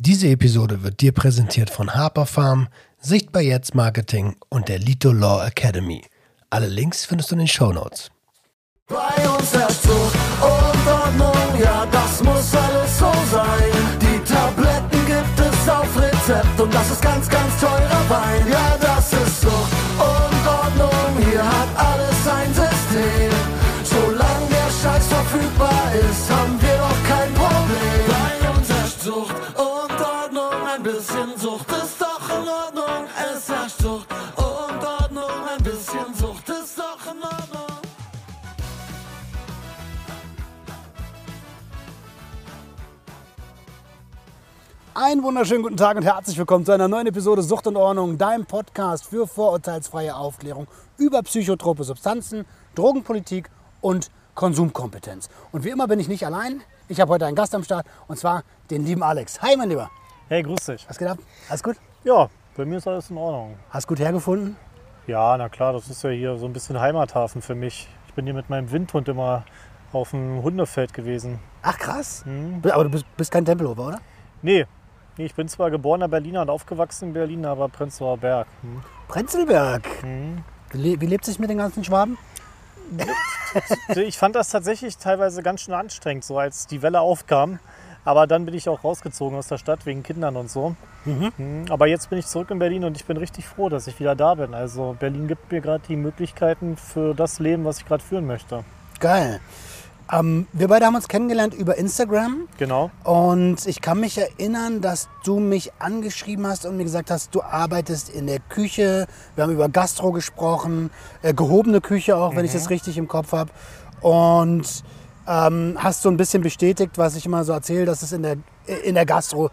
Diese Episode wird dir präsentiert von Harper Farm, Sichtbar Jetzt Marketing und der Lito Law Academy. Alle Links findest du in den Shownotes. Bei uns herrscht Zucht und Ordnung, ja das muss alles so sein. Die Tabletten gibt es auf Rezept und das ist ganz, ganz teurer Wein. Ja, das ist Zucht und Ordnung, hier hat alles ein System. Solange der Scheiß verfügbar ist, haben wir doch kein Problem. Bei uns herrscht Zucht und Ordnung, ein bisschen Sucht ist doch in Ordnung. Es herrscht Zucht und Ordnung, ein bisschen Sucht ist doch in Ordnung. Einen wunderschönen guten Tag und herzlich willkommen zu einer neuen Episode Sucht und Ordnung, deinem Podcast für vorurteilsfreie Aufklärung über psychotrope Substanzen, Drogenpolitik und Konsumkompetenz. Und wie immer bin ich nicht allein. Ich habe heute einen Gast am Start und zwar den lieben Alex. Hi, mein Lieber. Hey, grüß dich. Was geht ab? Alles gut? Ja, bei mir ist alles in Ordnung. Hast gut hergefunden? Ja, na klar, das ist ja hier so ein bisschen Heimathafen für mich. Ich bin hier mit meinem Windhund immer auf dem Hundefeld gewesen. Ach krass. Aber du bist kein Tempelhofer, oder? Nee, ich bin zwar geborener Berliner und aufgewachsen in Berlin, aber Prenzlauer Berg. Prenzlberg. Wie lebt sich mit den ganzen Schwaben? Ich fand das tatsächlich teilweise ganz schön anstrengend, so als die Welle aufkam. Aber dann bin ich auch rausgezogen aus der Stadt wegen Kindern und so. Aber jetzt bin ich zurück in Berlin und ich bin richtig froh, dass ich wieder da bin. Also Berlin gibt mir gerade die Möglichkeiten für das Leben, was ich gerade führen möchte. Geil. Wir beide haben uns kennengelernt über Instagram. Genau. Und ich kann mich erinnern, dass du mich angeschrieben hast und mir gesagt hast, du arbeitest in der Küche. Wir haben über Gastro gesprochen, gehobene Küche auch, wenn ich das richtig im Kopf habe. Und hast so ein bisschen bestätigt, was ich immer so erzähle, dass es in der Gastro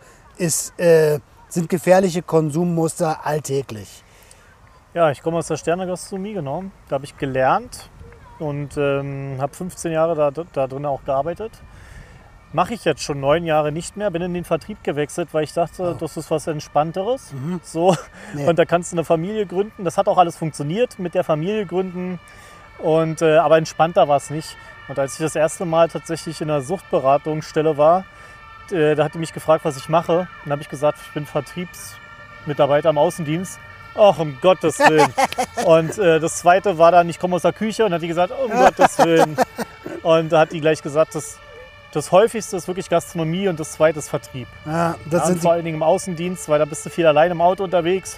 sind gefährliche Konsummuster alltäglich. Ja, ich komme aus der Sternegastronomie, genau. Da habe ich gelernt und habe 15 Jahre da drin auch gearbeitet. Mache ich jetzt schon 9 Jahre nicht mehr, bin in den Vertrieb gewechselt, weil ich dachte, das ist was Entspannteres. So. Nee. Und da kannst du eine Familie gründen. Das hat auch alles funktioniert mit der Familie gründen. Aber entspannter war es nicht. Und als ich das erste Mal tatsächlich in einer Suchtberatungsstelle war, da hat die mich gefragt, was ich mache. Und dann habe ich gesagt, ich bin Vertriebsmitarbeiter im Außendienst. Ach, um Gottes Willen. Und das zweite war dann, ich komme aus der Küche. Und dann hat die gesagt, um Gottes Willen. Und da hat die gleich gesagt, das häufigste ist wirklich Gastronomie und das zweite ist Vertrieb. Ja, Und vor allen Dingen im Außendienst, weil da bist du viel allein im Auto unterwegs.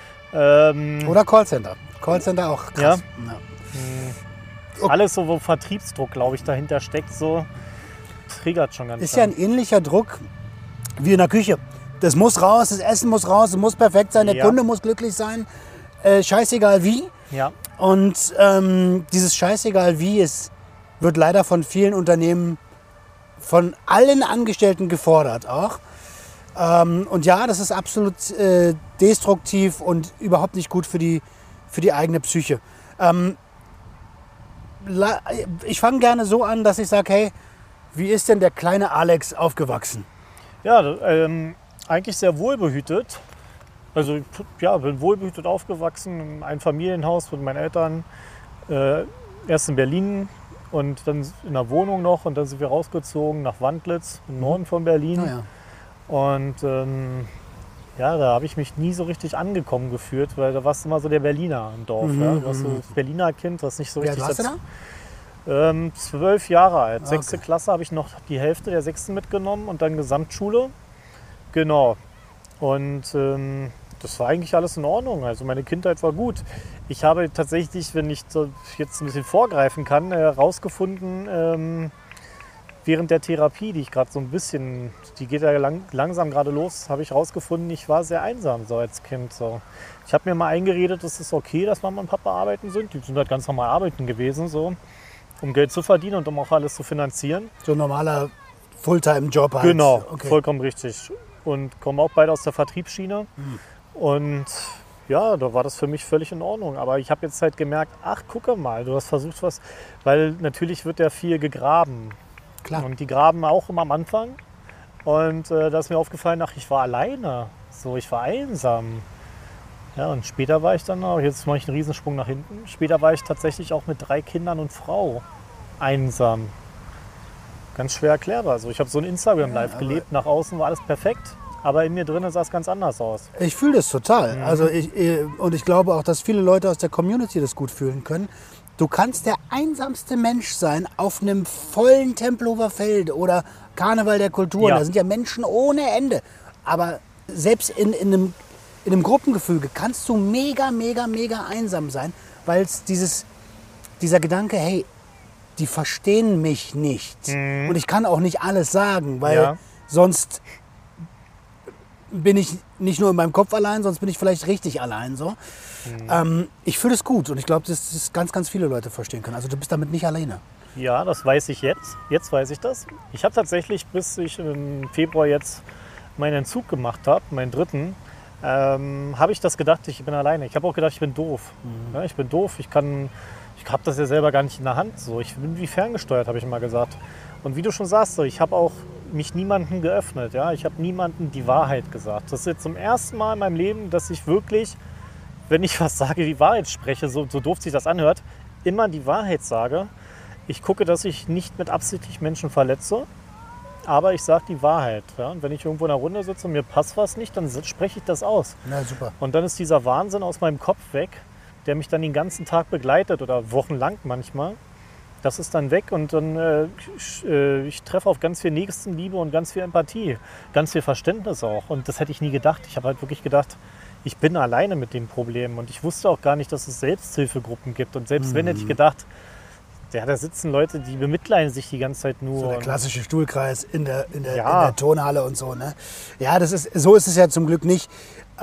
Oder Callcenter. Callcenter auch krass. Ja. Alles so, wo Vertriebsdruck, glaube ich, dahinter steckt, so triggert schon ganz Ist ja ein ähnlicher Druck wie in der Küche. Das muss raus, das Essen muss raus, es muss perfekt sein, der Kunde muss glücklich sein. Scheißegal wie. Ja. Und dieses Scheißegal wie wird leider von vielen Unternehmen, von allen Angestellten gefordert auch. Und ja, das ist absolut destruktiv und überhaupt nicht gut für die eigene Psyche. Ich fange gerne so an, dass ich sage, hey, wie ist denn der kleine Alex aufgewachsen? Ja, eigentlich sehr wohlbehütet. Also ja, bin wohlbehütet aufgewachsen, in einem Familienhaus mit meinen Eltern. Erst in Berlin und dann in der Wohnung noch und dann sind wir rausgezogen nach Wandlitz, im Norden von Berlin. Ja. Und da habe ich mich nie so richtig angekommen gefühlt, weil da warst du immer so der Berliner im Dorf. Ja? Du warst so das Berliner Kind, was nicht so Wie alt richtig... warst du da? 12 Jahre alt. Okay. 6. Klasse habe ich noch die Hälfte der 6. mitgenommen und dann Gesamtschule. Genau. Und das war eigentlich alles in Ordnung. Also meine Kindheit war gut. Ich habe tatsächlich, wenn ich so jetzt ein bisschen vorgreifen kann, herausgefunden, während der Therapie, die ich gerade so ein bisschen, die geht ja langsam gerade los, habe ich herausgefunden, ich war sehr einsam so als Kind. So. Ich habe mir mal eingeredet, es ist okay, dass Mama und Papa arbeiten sind. Die sind halt ganz normal arbeiten gewesen, so, um Geld zu verdienen und um auch alles zu finanzieren. So ein normaler Fulltime-Job halt. Genau, Okay. vollkommen richtig. Und kommen auch beide aus der Vertriebsschiene. Und ja, da war das für mich völlig in Ordnung. Aber ich habe jetzt halt gemerkt, ach, gucke mal, du hast versucht was, weil natürlich wird ja viel gegraben. Klar. Und die graben auch immer am Anfang. Und da ist mir aufgefallen, ach, ich war alleine. So, ich war einsam. Ja, und später war ich dann, jetzt mache ich einen Riesensprung nach hinten, später war ich tatsächlich auch mit 3 Kindern und Frau einsam. Ganz schwer erklärbar. Also ich habe so ein Instagram-Live gelebt, nach außen war alles perfekt. aber in mir drinnen sah es ganz anders aus. Ich fühle das total. Also ich glaube auch, dass viele Leute aus der Community das gut fühlen können. Du kannst der einsamste Mensch sein auf einem vollen Tempelhofer Feld oder Karneval der Kulturen. Ja. Da sind ja Menschen ohne Ende. Aber selbst in einem Gruppengefüge kannst du mega, mega, mega einsam sein, weil es dieser Gedanke, hey, die verstehen mich nicht. Und ich kann auch nicht alles sagen, weil sonst bin ich nicht nur in meinem Kopf allein, sonst bin ich vielleicht richtig allein. So. Ich fühle es gut und ich glaube, dass das ganz, ganz viele Leute verstehen können. Also du bist damit nicht alleine. Ja, das weiß ich jetzt. Jetzt weiß ich das. Ich habe tatsächlich, bis ich im Februar jetzt meinen Entzug gemacht habe, meinen dritten, habe ich das gedacht, ich bin alleine. Ich habe auch gedacht, ich bin doof. Ja, ich bin doof, ich habe das ja selber gar nicht in der Hand. So. Ich bin wie ferngesteuert, habe ich mal gesagt. Und wie du schon sagst, so, ich habe auch mich niemandem geöffnet. Ja? Ich habe niemandem die Wahrheit gesagt. Das ist jetzt zum ersten Mal in meinem Leben, dass ich wirklich, wenn ich was sage, die Wahrheit spreche, so doof sich das anhört, immer die Wahrheit sage. Ich gucke, dass ich nicht mit absichtlich Menschen verletze, aber ich sage die Wahrheit. Ja? Und wenn ich irgendwo in einer Runde sitze und mir passt was nicht, dann spreche ich das aus. Na super. Und dann ist dieser Wahnsinn aus meinem Kopf weg, der mich dann den ganzen Tag begleitet oder wochenlang manchmal. Das ist dann weg und dann ich treffe auf ganz viel Nächstenliebe und ganz viel Empathie, ganz viel Verständnis auch. Und das hätte ich nie gedacht. Ich habe halt wirklich gedacht, ich bin alleine mit dem Problem. Und ich wusste auch gar nicht, dass es Selbsthilfegruppen gibt. Und selbst wenn, hätte ich gedacht, ja, da sitzen Leute, die bemitleiden sich die ganze Zeit nur. So der klassische Stuhlkreis in der Turnhalle und so. Ne? Ja, so ist es ja zum Glück nicht.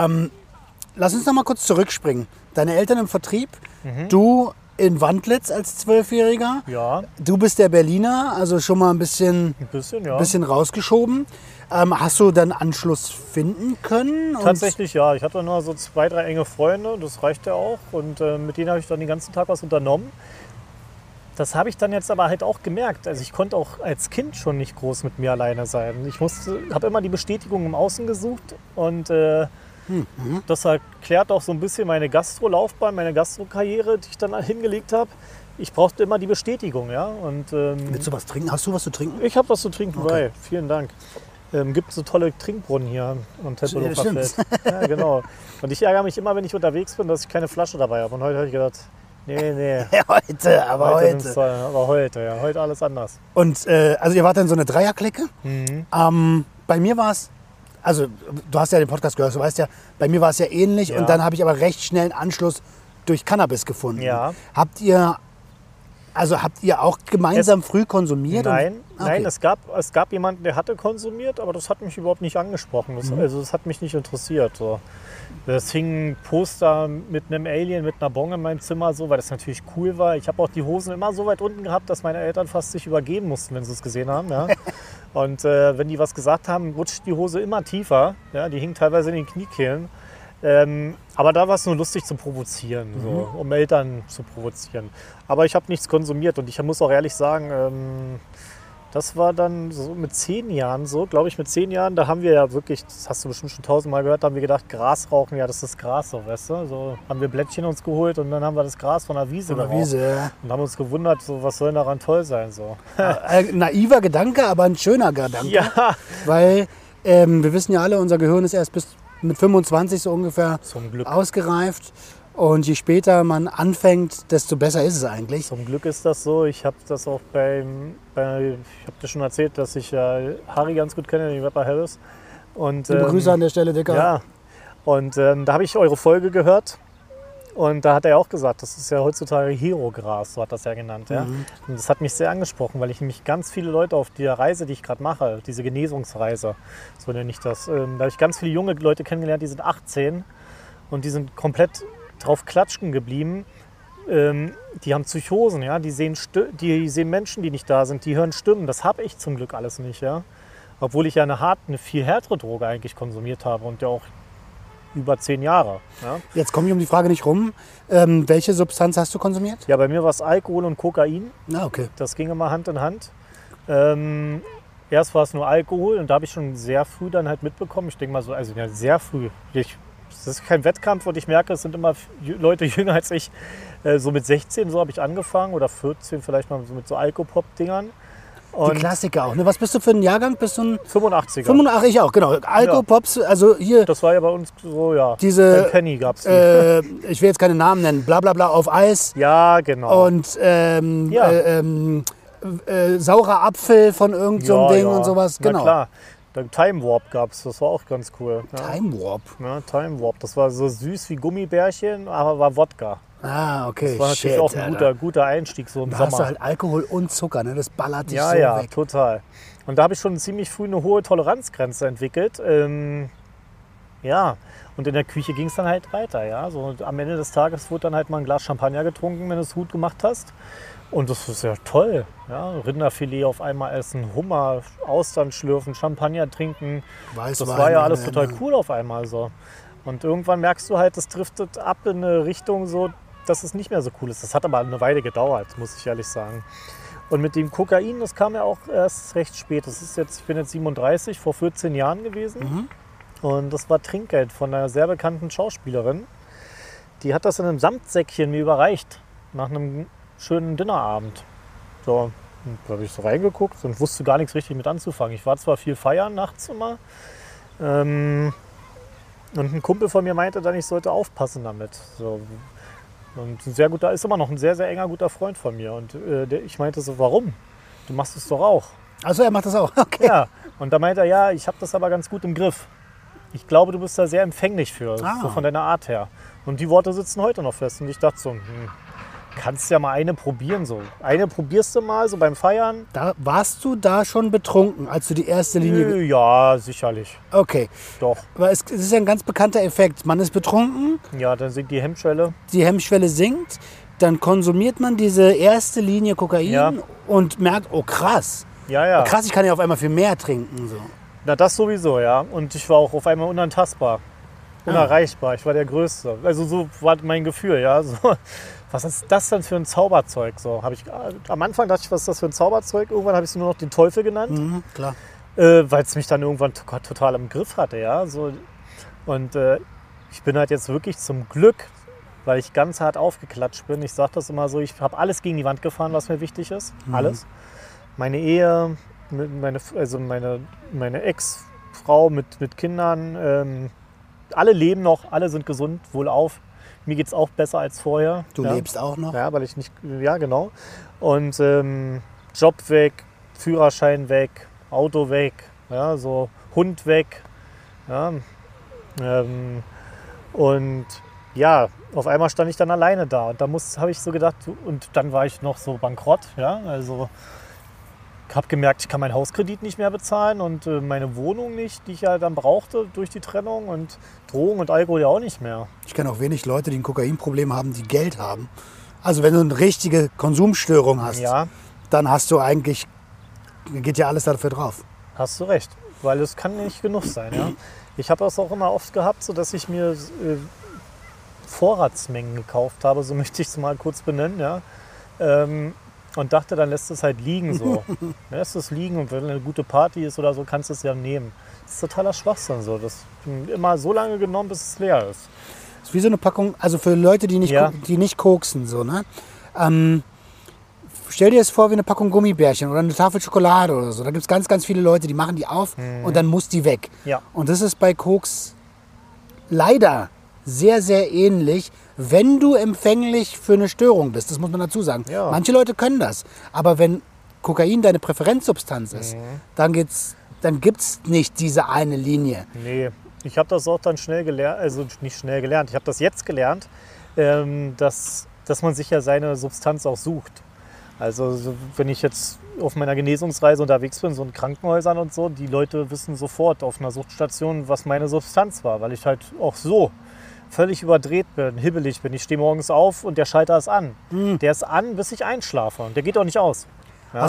Lass uns noch mal kurz zurückspringen. Deine Eltern im Vertrieb, du in Wandlitz als 12-Jähriger. Ja. Du bist der Berliner, also schon mal ein bisschen rausgeschoben. Hast du dann Anschluss finden können? Tatsächlich ja. Ich hatte nur so 2, 3 enge Freunde, das reichte auch. Und mit denen habe ich dann den ganzen Tag was unternommen. Das habe ich dann jetzt aber halt auch gemerkt. Also ich konnte auch als Kind schon nicht groß mit mir alleine sein. Ich habe immer die Bestätigung im Außen gesucht und das erklärt auch so ein bisschen meine Gastrolaufbahn, meine Gastrokarriere, die ich dann hingelegt habe. Ich brauchte immer die Bestätigung, ja. Und, willst du was trinken? Hast du was zu trinken? Ich habe was zu trinken bei. Vielen Dank. Gibt so tolle Trinkbrunnen hier am Tempelhofer Feld. Ja, genau. Und ich ärgere mich immer, wenn ich unterwegs bin, dass ich keine Flasche dabei habe. Und heute habe ich gedacht, nee. Heute alles anders. Und also ihr wart dann so eine Dreierklicke. Bei mir war es, also du hast ja den Podcast gehört, du weißt ja, bei mir war es ja ähnlich. Ja. Und dann habe ich aber recht schnell einen Anschluss durch Cannabis gefunden. Ja. Habt ihr auch gemeinsam früh konsumiert? Nein, es gab jemanden, der hatte konsumiert, aber das hat mich überhaupt nicht angesprochen. Das hat mich nicht interessiert. So. Es hing ein Poster mit einem Alien, mit einer Bong in meinem Zimmer, so, weil das natürlich cool war. Ich habe auch die Hosen immer so weit unten gehabt, dass meine Eltern fast sich übergeben mussten, wenn sie es gesehen haben. Ja. Und wenn die was gesagt haben, rutscht die Hose immer tiefer. Ja, die hing teilweise in den Kniekehlen. Aber da war es nur lustig zum Provozieren, so, um Eltern zu provozieren. Aber ich habe nichts konsumiert und ich muss auch ehrlich sagen, das war dann so mit 10 Jahren so, glaube ich, mit 10 Jahren, da haben wir ja wirklich, das hast du bestimmt schon 1000-mal gehört, da haben wir gedacht, Gras rauchen, ja, das ist Gras, so, weißt du. So haben wir Blättchen uns geholt und dann haben wir das Gras von der Wiese geraucht. Ja. Und haben uns gewundert, so, was soll denn daran toll sein, so. Naiver Gedanke, aber ein schöner Gedanke. Ja. Weil wir wissen ja alle, unser Gehirn ist erst bis mit 25 so ungefähr ausgereift. Und je später man anfängt, desto besser ist es eigentlich. Zum Glück ist das so. Ich habe das auch ich habe dir schon erzählt, dass ich Harry ganz gut kenne, den Rapper Harris. Und, liebe Grüße an der Stelle, Dicker. Ja, und da habe ich eure Folge gehört. Und da hat er auch gesagt, das ist ja heutzutage Hero-Gras, so hat das ja genannt. Ja? Und das hat mich sehr angesprochen, weil ich nämlich ganz viele Leute auf der Reise, die ich gerade mache, diese Genesungsreise, so nenne ich das, da habe ich ganz viele junge Leute kennengelernt, die sind 18 und die sind komplett drauf klatschen geblieben. Die haben Psychosen, ja? Die sehen Menschen, die nicht da sind, die hören Stimmen. Das habe ich zum Glück alles nicht. Ja? Obwohl ich ja eine viel härtere Droge eigentlich konsumiert habe und ja auch über 10 Jahre. Ja? Jetzt komme ich um die Frage nicht rum. Welche Substanz hast du konsumiert? Ja, bei mir war es Alkohol und Kokain. Okay. Das ging immer Hand in Hand. Erst war es nur Alkohol und da habe ich schon sehr früh dann halt mitbekommen. Ich denke mal so, also ja, sehr früh. Das ist kein Wettkampf und ich merke, es sind immer Leute jünger als ich. So mit 16 so habe ich angefangen oder 14 vielleicht mal so mit so Alkopop-Dingern. Und Die Klassiker auch. Ne? Was bist du für ein Jahrgang? Bist du ein 85er. 85, ich auch, genau. Alkopops, also hier Das war ja bei uns so, ja. diese, Beim Penny gab's die. ich will jetzt keine Namen nennen, bla bla bla auf Eis Ja, genau. und Ja. saurer Apfel von irgend so einem Ding und sowas. Na Genau. klar. Dann Time Warp gab's, das war auch ganz cool. Ja. Time Warp. Ja, Time Warp, das war so süß wie Gummibärchen, aber war Wodka. Ah, okay. Das war natürlich auch ein guter Einstieg so im Da hast Sommer. du halt Alkohol und Zucker, ne? Das ballert dich Ja, so ja, weg. total. Und da habe ich schon ziemlich früh eine hohe Toleranzgrenze entwickelt. Ja, und in der Küche ging es dann halt weiter. Ja? So, und am Ende des Tages wurde dann halt mal ein Glas Champagner getrunken, wenn du es gut gemacht hast. Und das ist ja toll. Ja? Rinderfilet auf einmal essen, Hummer, Austern schlürfen, Champagner trinken. Das Weißwein war ja alles ohne total Ende. cool auf einmal so. Und irgendwann merkst du halt, das driftet ab in eine Richtung so, dass es nicht mehr so cool ist. Das hat aber eine Weile gedauert, muss ich ehrlich sagen. Und mit dem Kokain, das kam ja auch erst recht spät. Das ist jetzt, ich bin jetzt 37, vor 14 Jahren gewesen. Und das war Trinkgeld von einer sehr bekannten Schauspielerin. Die hat das in einem Samtsäckchen mir überreicht, nach einem schönen Dinnerabend. So, und da habe ich so reingeguckt und wusste gar nichts richtig mit anzufangen. Ich war zwar viel feiern nachts immer. Und ein Kumpel von mir meinte dann, ich sollte aufpassen damit. So. Und ein sehr guter, ist immer noch ein sehr, sehr enger, guter Freund von mir. Und ich meinte so, warum? Du machst es doch auch. Achso, er macht das auch. Okay. Ja. Und da meinte er, ja, ich habe das aber ganz gut im Griff. Ich glaube, du bist da sehr empfänglich für, so von deiner Art her. Und die Worte sitzen heute noch fest. Und ich dachte so, kannst ja mal eine probieren. So. Eine probierst du mal so beim Feiern. Warst du da schon betrunken, als du die erste Linie... Ja, sicherlich. Okay. Doch. Aber es ist ja ein ganz bekannter Effekt. Man ist betrunken, Ja, dann sinkt die Hemmschwelle. die Hemmschwelle sinkt, dann konsumiert man diese erste Linie Kokain Ja. und merkt, oh krass. Ja, ja. Krass, ich kann ja auf einmal viel mehr trinken. So. Na, das sowieso, ja. Und ich war auch auf einmal unantastbar. Unerreichbar. Ich war der Größte. Also so war mein Gefühl, ja. So, was ist das denn für ein Zauberzeug? So, am Anfang dachte ich, was ist das für ein Zauberzeug? Irgendwann habe ich es nur noch den Teufel genannt, Klar. weil es mich dann irgendwann total im Griff hatte, ja. So, und ich bin halt jetzt wirklich zum Glück, weil ich ganz hart aufgeklatscht bin. Ich sage das immer so, ich habe alles gegen die Wand gefahren, was mir wichtig ist. Alles. Meine Ehe, meine Ex-Frau mit Kindern, alle leben noch, alle sind gesund, wohlauf. Mir geht es auch besser als vorher. Du lebst auch noch. Ja, weil ich nicht, ja genau. Und Job weg, Führerschein weg, Auto weg, ja, so Hund weg. Ja, und ja, auf einmal stand ich dann alleine da. Und da habe ich so gedacht, und dann war ich noch so bankrott, ja, also ich habe gemerkt, ich kann meinen Hauskredit nicht mehr bezahlen und meine Wohnung nicht, die ich ja dann brauchte durch die Trennung, und Drogen und Alkohol ja auch nicht mehr. Ich kenne auch wenig Leute, die ein Kokainproblem haben, die Geld haben. Also wenn du eine richtige Konsumstörung hast, Ja, dann hast du eigentlich, geht ja alles dafür drauf. hast du recht, weil es kann nicht genug sein. Ja? Ich habe das auch immer oft gehabt, so dass ich mir Vorratsmengen gekauft habe, so möchte ich es mal kurz benennen. Ja? Und dachte, dann lässt es halt liegen so. Lässt es liegen, und wenn eine gute Party ist oder so, kannst du es ja nehmen. Das ist totaler Schwachsinn so. Das immer so lange genommen, bis es leer ist. Das ist wie so eine Packung, also für Leute, die nicht, Ja. die nicht koksen, so, ne? Stell dir das vor wie eine Packung Gummibärchen oder eine Tafel Schokolade oder so. Da gibt es ganz, ganz viele Leute, die machen die auf und dann muss die weg. Ja. Und das ist bei Koks leider sehr, sehr ähnlich, wenn du empfänglich für eine Störung bist. Das muss man dazu sagen. Ja. Manche Leute können das. Aber wenn Kokain deine Präferenzsubstanz ist, dann gibt's nicht diese eine Linie. Nee, ich habe das auch dann schnell gelernt, also nicht schnell gelernt, ich habe das jetzt gelernt, dass man sich ja seine Substanz auch sucht. Also so, wenn ich jetzt auf meiner Genesungsreise unterwegs bin, so in Krankenhäusern und so, die Leute wissen sofort auf einer Suchtstation, was meine Substanz war, weil ich halt auch so völlig überdreht bin, hibbelig bin. Ich stehe morgens auf und der Schalter ist an. Der ist an, bis ich einschlafe, und der geht auch nicht aus. Ja?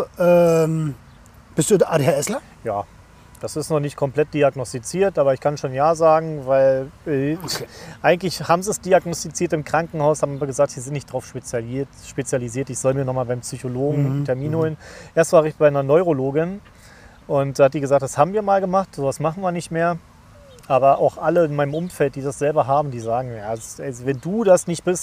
Bist du ADHSler? Ja, das ist noch nicht komplett diagnostiziert, aber ich kann schon ja sagen, weil eigentlich haben sie es diagnostiziert im Krankenhaus, haben aber gesagt, sie sind nicht darauf spezialisiert. Ich soll mir nochmal beim Psychologen einen Termin holen. Erst war ich bei einer Neurologin, und da hat die gesagt, das haben wir mal gemacht, sowas machen wir nicht mehr. Aber auch alle in meinem Umfeld, die das selber haben, die sagen, ja, also wenn du das nicht bist,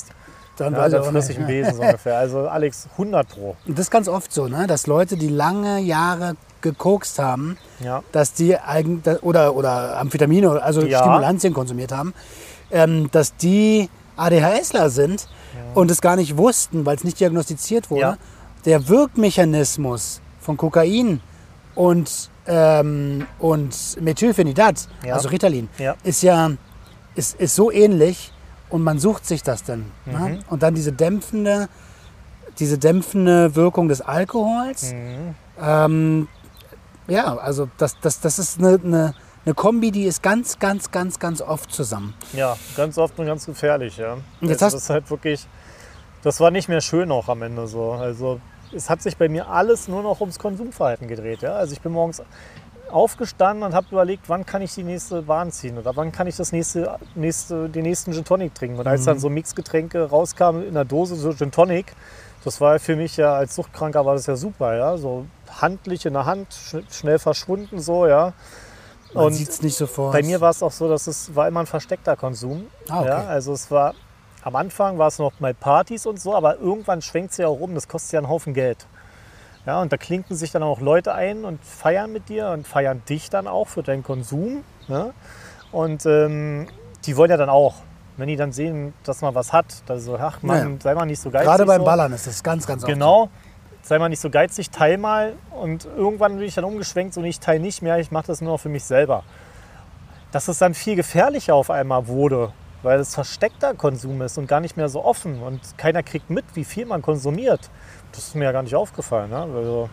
Dann Ja, weiß ich dann auch friss ich nicht. einen Besen so ungefähr. Also Alex, 100 Pro. Und das ist ganz oft so, ne? Dass Leute, die lange Jahre gekokst haben, Ja. dass die oder Amphetamine, also Ja. Stimulantien konsumiert haben, dass die ADHSler sind und es gar nicht wussten, weil es nicht diagnostiziert wurde. Ja. Der Wirkmechanismus von Kokain und Methylphenidat, Ja. also Ritalin, Ja. ist so ähnlich und man sucht sich das dann. Mhm. Ne? Und dann diese dämpfende Wirkung des Alkohols. Mhm. Ja, also das ist eine Kombi, die ist ganz oft zusammen. Ja, ganz oft und ganz gefährlich. Ja. Und jetzt Also das ist halt wirklich, das war nicht mehr schön auch am Ende so. Also es hat sich bei mir alles nur noch ums Konsumverhalten gedreht. Ja. Also ich bin morgens aufgestanden und habe überlegt, wann kann ich die nächste Bahn ziehen oder wann kann ich den nächsten Gin Tonic trinken. Und als dann so Mixgetränke rauskamen in der Dose, so Gin Tonic, das war für mich ja als Suchtkranker war das ja super. Ja. So handlich in der Hand, schnell verschwunden so, ja. Man sieht es nicht sofort. Bei mir war es auch so, dass es war immer ein versteckter Konsum. Ah, okay. Ja, also es war, am Anfang war es noch mal Partys und so, aber irgendwann schwenkt es ja auch um, das kostet ja einen Haufen Geld. Ja, und da klinken sich dann auch Leute ein und feiern mit dir und feiern dich dann auch für deinen Konsum. Ne? Und die wollen ja dann auch, wenn die dann sehen, dass man was hat, da so, ach Mann, sei mal nicht so geizig. Gerade beim so. Ballern ist das ganz oft. Genau. Sei mal nicht so geizig, teil mal. Und irgendwann bin ich dann umgeschwenkt, so ich teile nicht mehr, ich mache das nur noch für mich selber. Dass es dann viel gefährlicher auf einmal wurde, weil es versteckter Konsum ist und gar nicht mehr so offen. Und keiner kriegt mit, wie viel man konsumiert. Das ist mir ja gar nicht aufgefallen. Ne? Also,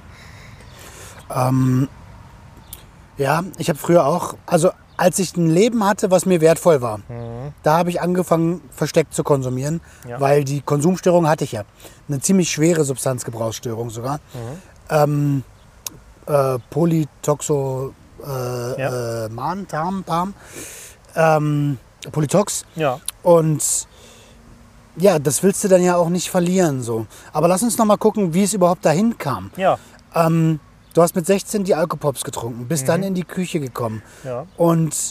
Ja, ich habe früher auch, also als ich ein Leben hatte, was mir wertvoll war, da habe ich angefangen, versteckt zu konsumieren, Ja. weil die Konsumstörung hatte ich ja. Eine ziemlich schwere Substanzgebrauchsstörung sogar. Polytoxo, Ja. Palm, Polytox. ja, Und ja, das willst du dann ja auch nicht verlieren. So. Aber lass uns noch mal gucken, wie es überhaupt dahin kam. ja, Du hast mit 16 die Alkopops getrunken, bist dann in die Küche gekommen. ja. Und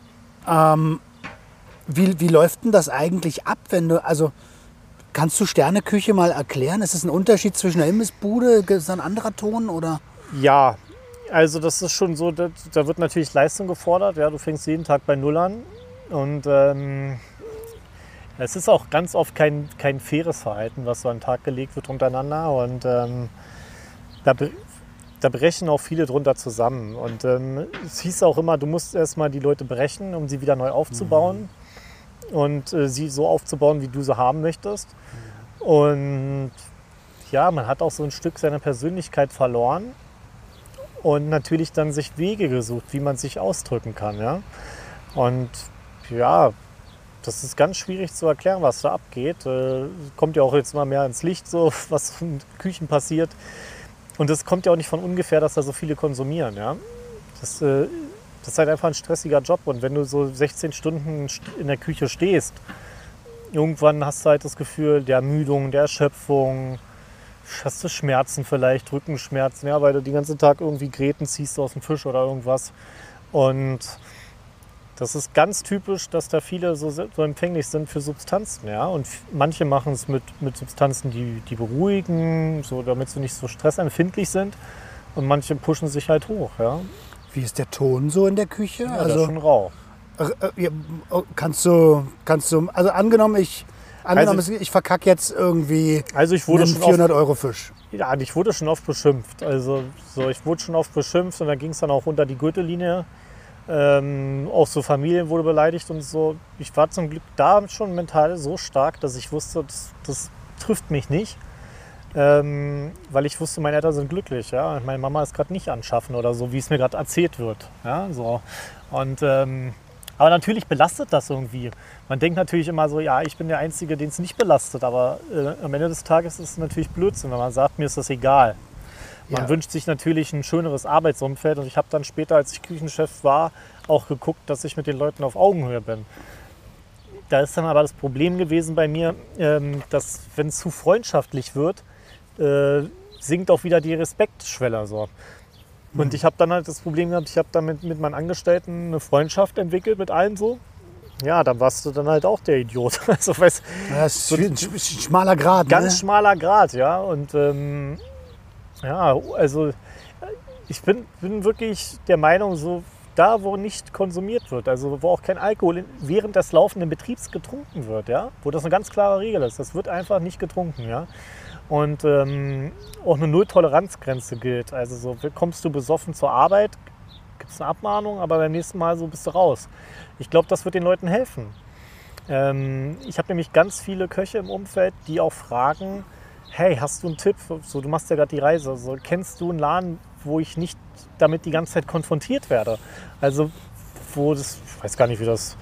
wie läuft denn das eigentlich ab, wenn du, also kannst du Sterneküche mal erklären? Ist es ein Unterschied zwischen einer Imbissbude, ist das ein anderer Ton oder? Ja, also das ist schon so, da wird natürlich Leistung gefordert. Ja, du fängst jeden Tag bei Null an. Und es ist auch ganz oft kein faires Verhalten, was so an den Tag gelegt wird untereinander. Und da brechen auch viele drunter zusammen. Und es hieß auch immer, du musst erstmal die Leute brechen, um sie wieder neu aufzubauen. Und sie so aufzubauen, wie du sie haben möchtest. Und ja, man hat auch so ein Stück seiner Persönlichkeit verloren. Und natürlich dann sich Wege gesucht, wie man sich ausdrücken kann. Ja? Und ja, das ist ganz schwierig zu erklären, was da abgeht. Kommt ja auch jetzt mal mehr ins Licht, so, was in Küchen passiert. Und es kommt ja auch nicht von ungefähr, dass da so viele konsumieren. Ja? Das ist halt einfach ein stressiger Job. Und wenn du so 16 Stunden in der Küche stehst, irgendwann hast du halt das Gefühl der Ermüdung, der Erschöpfung, hast du Schmerzen vielleicht, Rückenschmerzen, ja, weil du den ganzen Tag irgendwie Gräten ziehst aus dem Fisch oder irgendwas. Und das ist ganz typisch, dass da viele so empfänglich sind für Substanzen. Ja? Und manche machen es mit Substanzen, die beruhigen, so, damit sie nicht so stressempfindlich sind. Und manche pushen sich halt hoch. Ja? Wie ist der Ton so in der Küche? Ja, das ist schon rau. Ja, kannst du, also angenommen, ich verkacke jetzt irgendwie Also ich wurde einen schon oft, 400 Euro Fisch. ja, ich wurde schon oft beschimpft. Also so, ich wurde schon oft beschimpft und dann ging es dann auch unter die Gürtellinie. Auch so Familien wurde beleidigt und so. Ich war zum Glück da schon mental so stark, dass ich wusste, das trifft mich nicht. Weil ich wusste, meine Eltern sind glücklich. Ja? Meine Mama ist gerade nicht anschaffen oder so, wie es mir gerade erzählt wird. Ja? So. Und, aber natürlich belastet das irgendwie. Man denkt natürlich immer so, ja, ich bin der Einzige, den es nicht belastet. Aber am Ende des Tages ist es natürlich Blödsinn, wenn man sagt, mir ist das egal. Man Ja. wünscht sich natürlich ein schöneres Arbeitsumfeld. Und ich habe dann später, als ich Küchenchef war, auch geguckt, dass ich mit den Leuten auf Augenhöhe bin. Da ist dann aber das Problem gewesen bei mir, dass wenn es zu freundschaftlich wird, sinkt auch wieder die Respektschwelle. So. Und ich habe dann halt das Problem gehabt, ich habe dann mit meinen Angestellten eine Freundschaft entwickelt mit allen so. Ja, dann warst du dann halt auch der Idiot. Also, weißt, Das ist ein schmaler Grat. ganz Ne? schmaler Grat, ja. Und ja, also ich bin wirklich der Meinung, so da, wo nicht konsumiert wird, also wo auch kein Alkohol während des laufenden Betriebs getrunken wird, ja, wo das eine ganz klare Regel ist, das wird einfach nicht getrunken, ja. Und auch eine Null-Toleranz-Grenze gilt. Also so kommst du besoffen zur Arbeit, gibt es eine Abmahnung, aber beim nächsten Mal so bist du raus. Ich glaube, das wird den Leuten helfen. Ich habe nämlich ganz viele Köche im Umfeld, die auch fragen, hey, hast du einen Tipp? So, du machst ja gerade die Reise. So, kennst du einen Laden, wo ich nicht damit die ganze Zeit konfrontiert werde? Also, wo das, ich weiß gar nicht, wie das...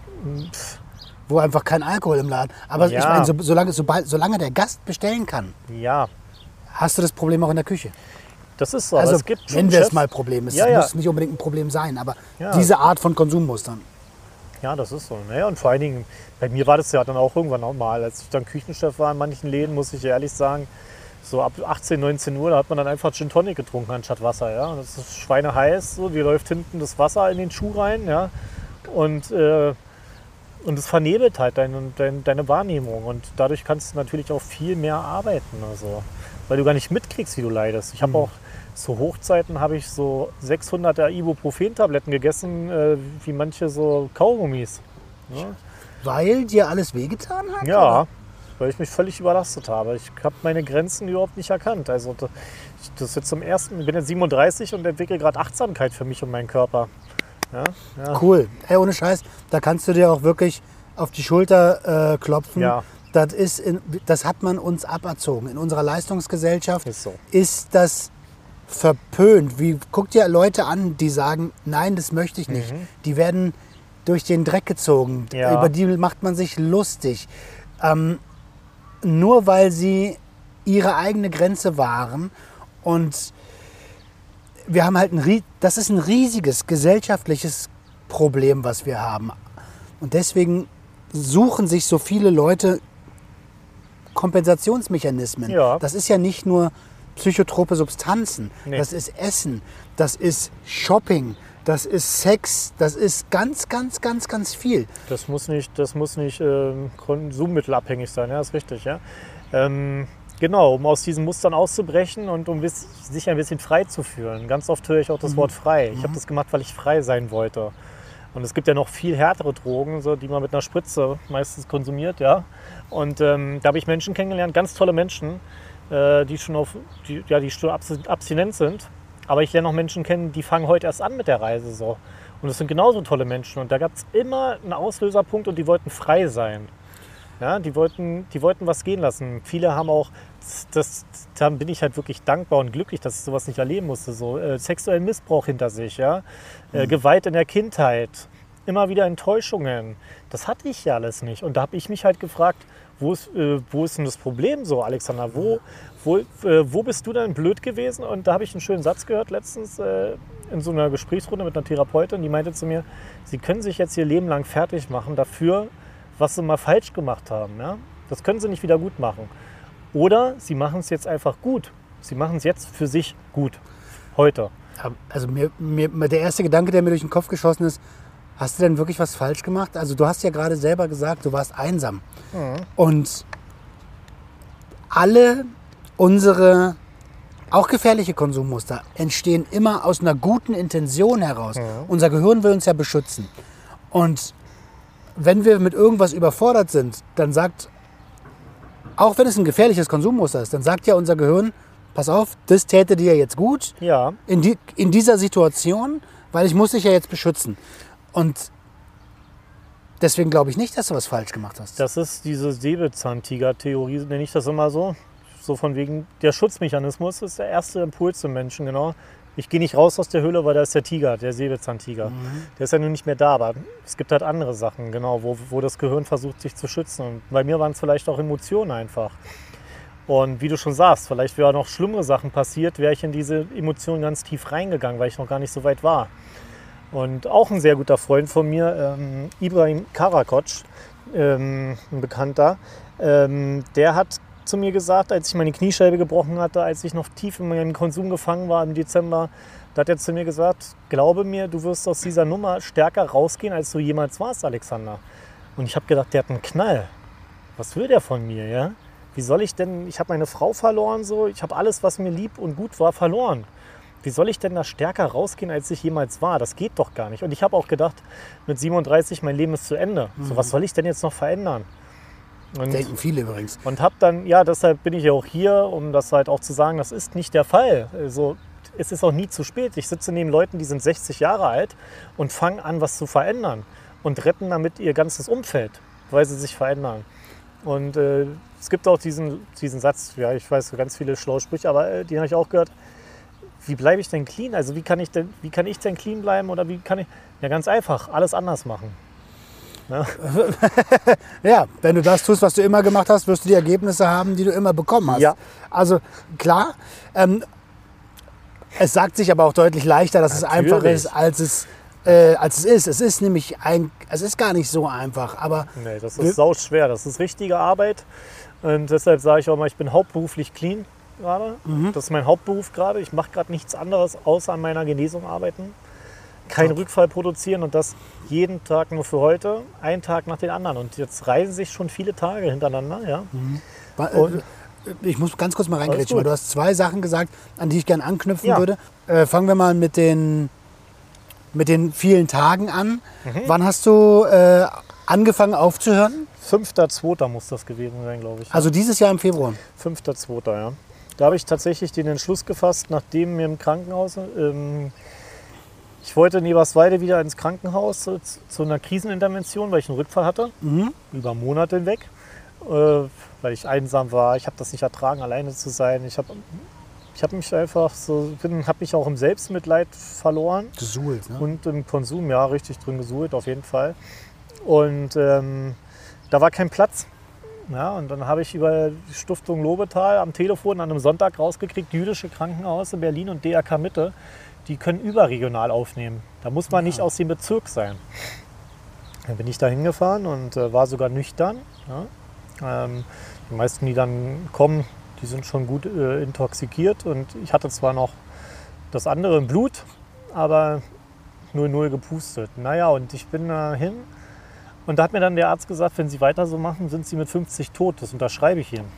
Wo einfach kein Alkohol im Laden. Aber Ja. ich meine, solange der Gast bestellen kann, Ja, hast du das Problem auch in der Küche. das ist so. Aber Also es gibt schon nennen wir es Chefs- mal Problem. Es Ja, ja. muss nicht unbedingt ein Problem sein, aber Ja. diese Art von Konsummustern. Ja, das ist so. Naja, und vor allen Dingen, bei mir war das ja dann auch irgendwann normal. Als ich dann Küchenchef war in manchen Läden, muss ich ehrlich sagen, so ab 18, 19 Uhr, da hat man dann einfach Gin Tonic getrunken anstatt Wasser. Ja? Und das ist schweineheiß, so, dir läuft hinten das Wasser in den Schuh rein. Ja? Und es vernebelt halt deine Wahrnehmung. Und dadurch kannst du natürlich auch viel mehr arbeiten. Also, weil du gar nicht mitkriegst, wie du leidest. Ich habe auch zu Hochzeiten habe ich so 600er Ibuprofen-Tabletten gegessen, wie manche so Kaugummis. Ja, Weil dir alles wehgetan hat? ja, oder? weil ich mich völlig überlastet habe. Ich habe meine Grenzen überhaupt nicht erkannt. Also das ist jetzt ich bin jetzt 37 und entwickle gerade Achtsamkeit für mich und meinen Körper. Ja, ja. Cool. Ey, ohne Scheiß, da kannst du dir auch wirklich auf die Schulter klopfen. Ja. Das hat man uns aberzogen. In unserer Leistungsgesellschaft Ist so. ist das verpönt. Guck dir Leute an, die sagen, nein, das möchte ich nicht. Die werden durch den Dreck gezogen. Ja. Über die macht man sich lustig. Nur weil sie ihre eigene Grenze wahren. Und wir haben halt das ist ein riesiges gesellschaftliches Problem, was wir haben. Und deswegen suchen sich so viele Leute Kompensationsmechanismen. Ja. Das ist ja nicht nur psychotrope Substanzen, Nee. das ist Essen, das ist Shopping, das ist Sex, das ist ganz, ganz, ganz, ganz viel. Das muss nicht konsummittelabhängig sein, ja, ist richtig. Ja. Genau, um aus diesen Mustern auszubrechen und um sich ein bisschen frei zu fühlen. Ganz oft höre ich auch das Wort frei. Ich habe das gemacht, weil ich frei sein wollte. Und es gibt ja noch viel härtere Drogen, so, die man mit einer Spritze meistens konsumiert. Ja. Und da habe ich Menschen kennengelernt, ganz tolle Menschen, die schon abstinent sind. Aber ich lerne auch Menschen kennen, die fangen heute erst an mit der Reise. So. Und das sind genauso tolle Menschen. Und da gab es immer einen Auslöserpunkt und die wollten frei sein. Ja, die wollten was gehen lassen. Viele haben auch, da bin ich halt wirklich dankbar und glücklich, dass ich sowas nicht erleben musste. So, sexuellen Missbrauch hinter sich, ja? Gewalt in der Kindheit, immer wieder Enttäuschungen. Das hatte ich ja alles nicht. Und da habe ich mich halt gefragt, wo ist denn das Problem so, Alexander? Wo bist du denn blöd gewesen? Und da habe ich einen schönen Satz gehört letztens in so einer Gesprächsrunde mit einer Therapeutin, die meinte zu mir, sie können sich jetzt ihr Leben lang fertig machen dafür, was sie mal falsch gemacht haben. Ja? Das können sie nicht wieder gut machen. Oder sie machen es jetzt einfach gut. Sie machen es jetzt für sich gut. Heute. Also der erste Gedanke, der mir durch den Kopf geschossen ist, hast du denn wirklich was falsch gemacht? Also du hast ja gerade selber gesagt, du warst einsam. Und alle unsere auch gefährliche Konsummuster entstehen immer aus einer guten Intention heraus. Unser Gehirn will uns ja beschützen. Und wenn wir mit irgendwas überfordert sind, dann sagt, auch wenn es ein gefährliches Konsummuster ist, dann sagt ja unser Gehirn, pass auf, das täte dir jetzt gut Ja, in dieser Situation, weil ich muss dich ja jetzt beschützen. Und deswegen glaube ich nicht, dass du was falsch gemacht hast. das ist diese Säbelzahntiger-Theorie, nenne ich das immer so. So von wegen, der Schutzmechanismus ist der erste Impuls im Menschen, genau. Ich gehe nicht raus aus der Höhle, weil da ist der Tiger, der Säbelzahntiger. Der ist ja nun nicht mehr da, aber es gibt halt andere Sachen, genau, wo das Gehirn versucht, sich zu schützen. Und bei mir waren es vielleicht auch Emotionen einfach. Und wie du schon sagst, vielleicht wäre noch schlimmere Sachen passiert, wäre ich in diese Emotionen ganz tief reingegangen, weil ich noch gar nicht so weit war. Und auch ein sehr guter Freund von mir, Ibrahim Karakoc, ein Bekannter, der hat zu mir gesagt, als ich meine Kniescheibe gebrochen hatte, als ich noch tief in meinem Konsum gefangen war im Dezember, Da hat er zu mir gesagt, glaube mir, du wirst aus dieser Nummer stärker rausgehen, als du jemals warst, Alexander. Und ich habe gedacht, der hat einen Knall. Was will der von mir, ja? Wie soll ich denn, ich habe meine Frau verloren, so, ich habe alles, was mir lieb und gut war, verloren. Wie soll ich denn da stärker rausgehen, als ich jemals war? Das geht doch gar nicht. Und ich habe auch gedacht, mit 37, mein Leben ist zu Ende. So, was soll ich denn jetzt noch verändern? Und, Denken viele übrigens. und habe dann, ja, deshalb bin ich ja auch hier, um das halt auch zu sagen, das ist nicht der Fall. Also, es ist auch nie zu spät. Ich sitze neben Leuten, die sind 60 Jahre alt und fangen an, was zu verändern und retten damit ihr ganzes Umfeld, weil sie sich verändern. Und es gibt auch diesen Satz, ja, ich weiß ganz viele schlaue Sprüche, aber den habe ich auch gehört. Wie bleibe ich denn clean? Also wie kann ich denn clean bleiben oder wie kann ich? Ja, ganz einfach, alles anders machen. Ja. Ja, wenn du das tust, was du immer gemacht hast, wirst du die Ergebnisse haben, die du immer bekommen hast. Ja. Also klar, es sagt sich aber auch deutlich leichter, dass es einfacher ist, als es ist. Es ist nämlich es ist gar nicht so einfach. Aber Nee, das ist sauschwer. Das ist richtige Arbeit. Und deshalb sage ich auch mal, ich bin hauptberuflich clean gerade. Das ist mein Hauptberuf gerade. Ich mache gerade nichts anderes, außer an meiner Genesung arbeiten. Kein Rückfall produzieren und das jeden Tag nur für heute, einen Tag nach den anderen. Und jetzt reisen sich schon viele Tage hintereinander. Ja. Ich muss ganz kurz mal Alles reingrätschen, gut. weil du hast 2 Sachen gesagt, an die ich gerne anknüpfen Ja. würde. Fangen wir mal mit den vielen Tagen an. Wann hast du angefangen aufzuhören? 5.2. muss das gewesen sein, glaube ich. Also dieses Jahr im Februar. 5.2., ja. Da habe ich tatsächlich den Entschluss gefasst, nachdem mir im Krankenhaus, ich wollte in Eberswalde wieder ins Krankenhaus zu einer Krisenintervention, weil ich einen Rückfall hatte, über Monate hinweg, weil ich einsam war. Ich habe das nicht ertragen, alleine zu sein. Ich habe mich einfach habe mich auch im Selbstmitleid verloren. Gesuhlt, ne? Und im Konsum, ja, richtig drin gesuhlt, auf jeden Fall. Und da war kein Platz. Ja, und dann habe ich über die Stiftung Lobetal am Telefon an einem Sonntag rausgekriegt, jüdische Krankenhaus in Berlin und DRK Mitte, die können überregional aufnehmen. Da muss man nicht aus dem Bezirk sein. Dann bin ich da hingefahren und war sogar nüchtern. Ja. Die meisten, die dann kommen, die sind schon gut intoxikiert. Und ich hatte zwar noch das andere im Blut, aber 0,0 gepustet. Naja, und ich bin da hin. Und da hat mir dann der Arzt gesagt, wenn Sie weiter so machen, sind Sie mit 50 tot. Das unterschreibe ich Ihnen.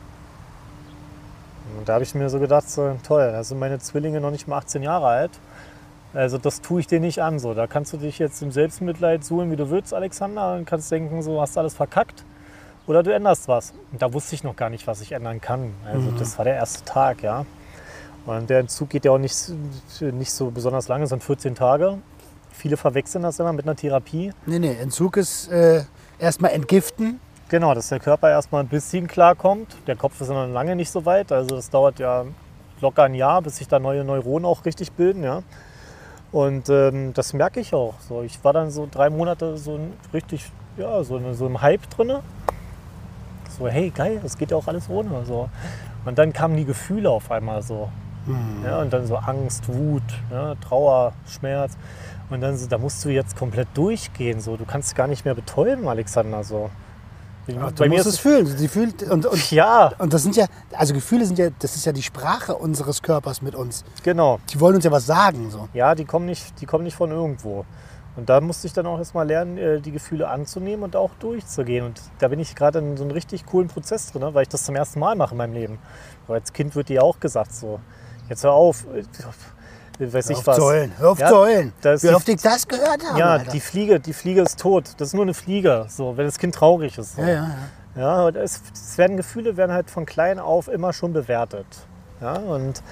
Und da habe ich mir so gedacht, so, toll, da sind meine Zwillinge noch nicht mal 18 Jahre alt. Also das tue ich dir nicht an. So. Da kannst du dich jetzt im Selbstmitleid suhlen, wie du willst, Alexander. Und kannst denken, so hast du alles verkackt. Oder du änderst was. Und da wusste ich noch gar nicht, was ich ändern kann. Also das war der erste Tag, ja. Und der Entzug geht ja auch nicht so besonders lange, es sind 14 Tage. Viele verwechseln das immer mit einer Therapie. Nee, Entzug ist erstmal entgiften. Genau, dass der Körper erstmal ein bisschen klarkommt. Der Kopf ist noch lange nicht so weit. Also das dauert ja locker ein Jahr, bis sich da neue Neuronen auch richtig bilden. Ja. Und das merke ich auch. So, ich war dann so 3 Monate so richtig, ja, so im Hype drin. So, hey, geil, das geht ja auch alles ohne. So. Und dann kamen die Gefühle auf einmal so. Ja, und dann so Angst, Wut, ja, Trauer, Schmerz. Und dann so, da musst du jetzt komplett durchgehen. So. Du kannst gar nicht mehr betäuben, Alexander. So. Du musst es fühlen. Sie fühlt, und ja, das sind ja, also Gefühle sind ja, das ist ja die Sprache unseres Körpers mit uns. genau. Die wollen uns ja was sagen. So. Ja, die kommen nicht von irgendwo. Und da musste ich dann auch erstmal lernen, die Gefühle anzunehmen und auch durchzugehen. Und da bin ich gerade in so einem richtig coolen Prozess drin, weil ich das zum ersten Mal mache in meinem Leben. Aber als Kind wird dir auch gesagt so, jetzt hör auf, weiß ich was. Hör auf zu heulen. das Wie ist oft ich das gehört habe. Ja, Alter. die Fliege ist tot. Das ist nur eine Fliege, so, wenn das Kind traurig ist. So. Ja. Ja, und Gefühle werden halt von klein auf immer schon bewertet. Ja, und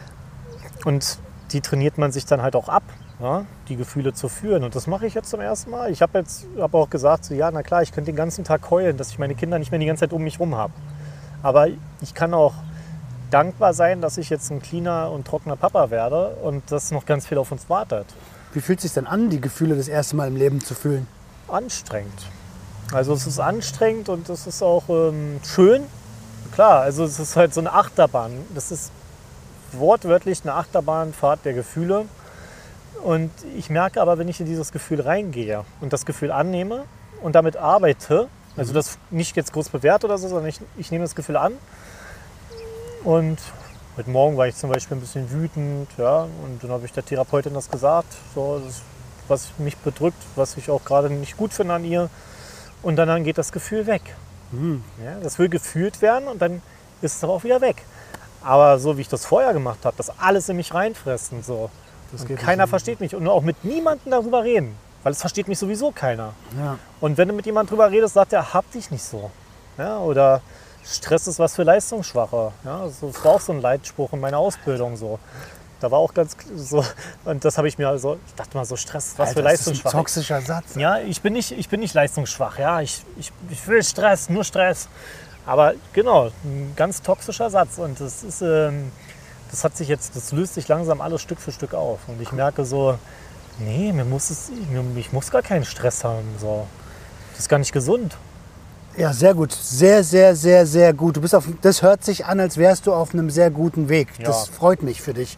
die trainiert man sich dann halt auch ab, ja, die Gefühle zu führen. Und das mache ich jetzt zum ersten Mal. Ich habe auch gesagt, so, ja, na klar, ich könnte den ganzen Tag heulen, dass ich meine Kinder nicht mehr die ganze Zeit um mich rum habe. Aber ich kann auch dankbar sein, dass ich jetzt ein cleaner und trockener Papa werde und dass noch ganz viel auf uns wartet. Wie fühlt es sich denn an, die Gefühle das erste Mal im Leben zu fühlen? Anstrengend. Also es ist anstrengend und es ist auch schön. Klar, also es ist halt so eine Achterbahn. Das ist wortwörtlich eine Achterbahnfahrt der Gefühle. Und ich merke aber, wenn ich in dieses Gefühl reingehe und das Gefühl annehme und damit arbeite, also das nicht jetzt groß bewerte oder so, sondern ich nehme das Gefühl an und Heute Morgen war ich zum Beispiel ein bisschen wütend, ja, und dann habe ich der Therapeutin das gesagt, so, das, was mich bedrückt, was ich auch gerade nicht gut finde an ihr. Und dann geht das Gefühl weg. Ja, das will gefühlt werden und dann ist es aber auch wieder weg. Aber so wie ich das vorher gemacht habe, das alles in mich reinfressen, so. Das geht Keiner nicht. versteht mich und auch mit niemandem darüber reden, weil es versteht mich sowieso keiner. Ja. Und wenn du mit jemandem drüber redest, sagt er, hab dich nicht so. Ja, oder Stress ist was für Leistungsschwache. Ja, das war auch so ein Leitspruch in meiner Ausbildung so. Da war auch ganz so, und das habe ich mir also, ich dachte mal so, Stress ist was Alter, für das ist ein Leistungsschwache. toxischer Satz. Ja, ich bin nicht leistungsschwach, ja, ich will Stress, nur Stress. Aber genau, ein ganz toxischer Satz und das ist, das löst sich langsam alles Stück für Stück auf und ich merke so, nee, ich muss gar keinen Stress haben, so. Das ist gar nicht gesund. Ja, sehr gut. Sehr, sehr, sehr, sehr gut. Das hört sich an, als wärst du auf einem sehr guten Weg. Ja. Das freut mich für dich.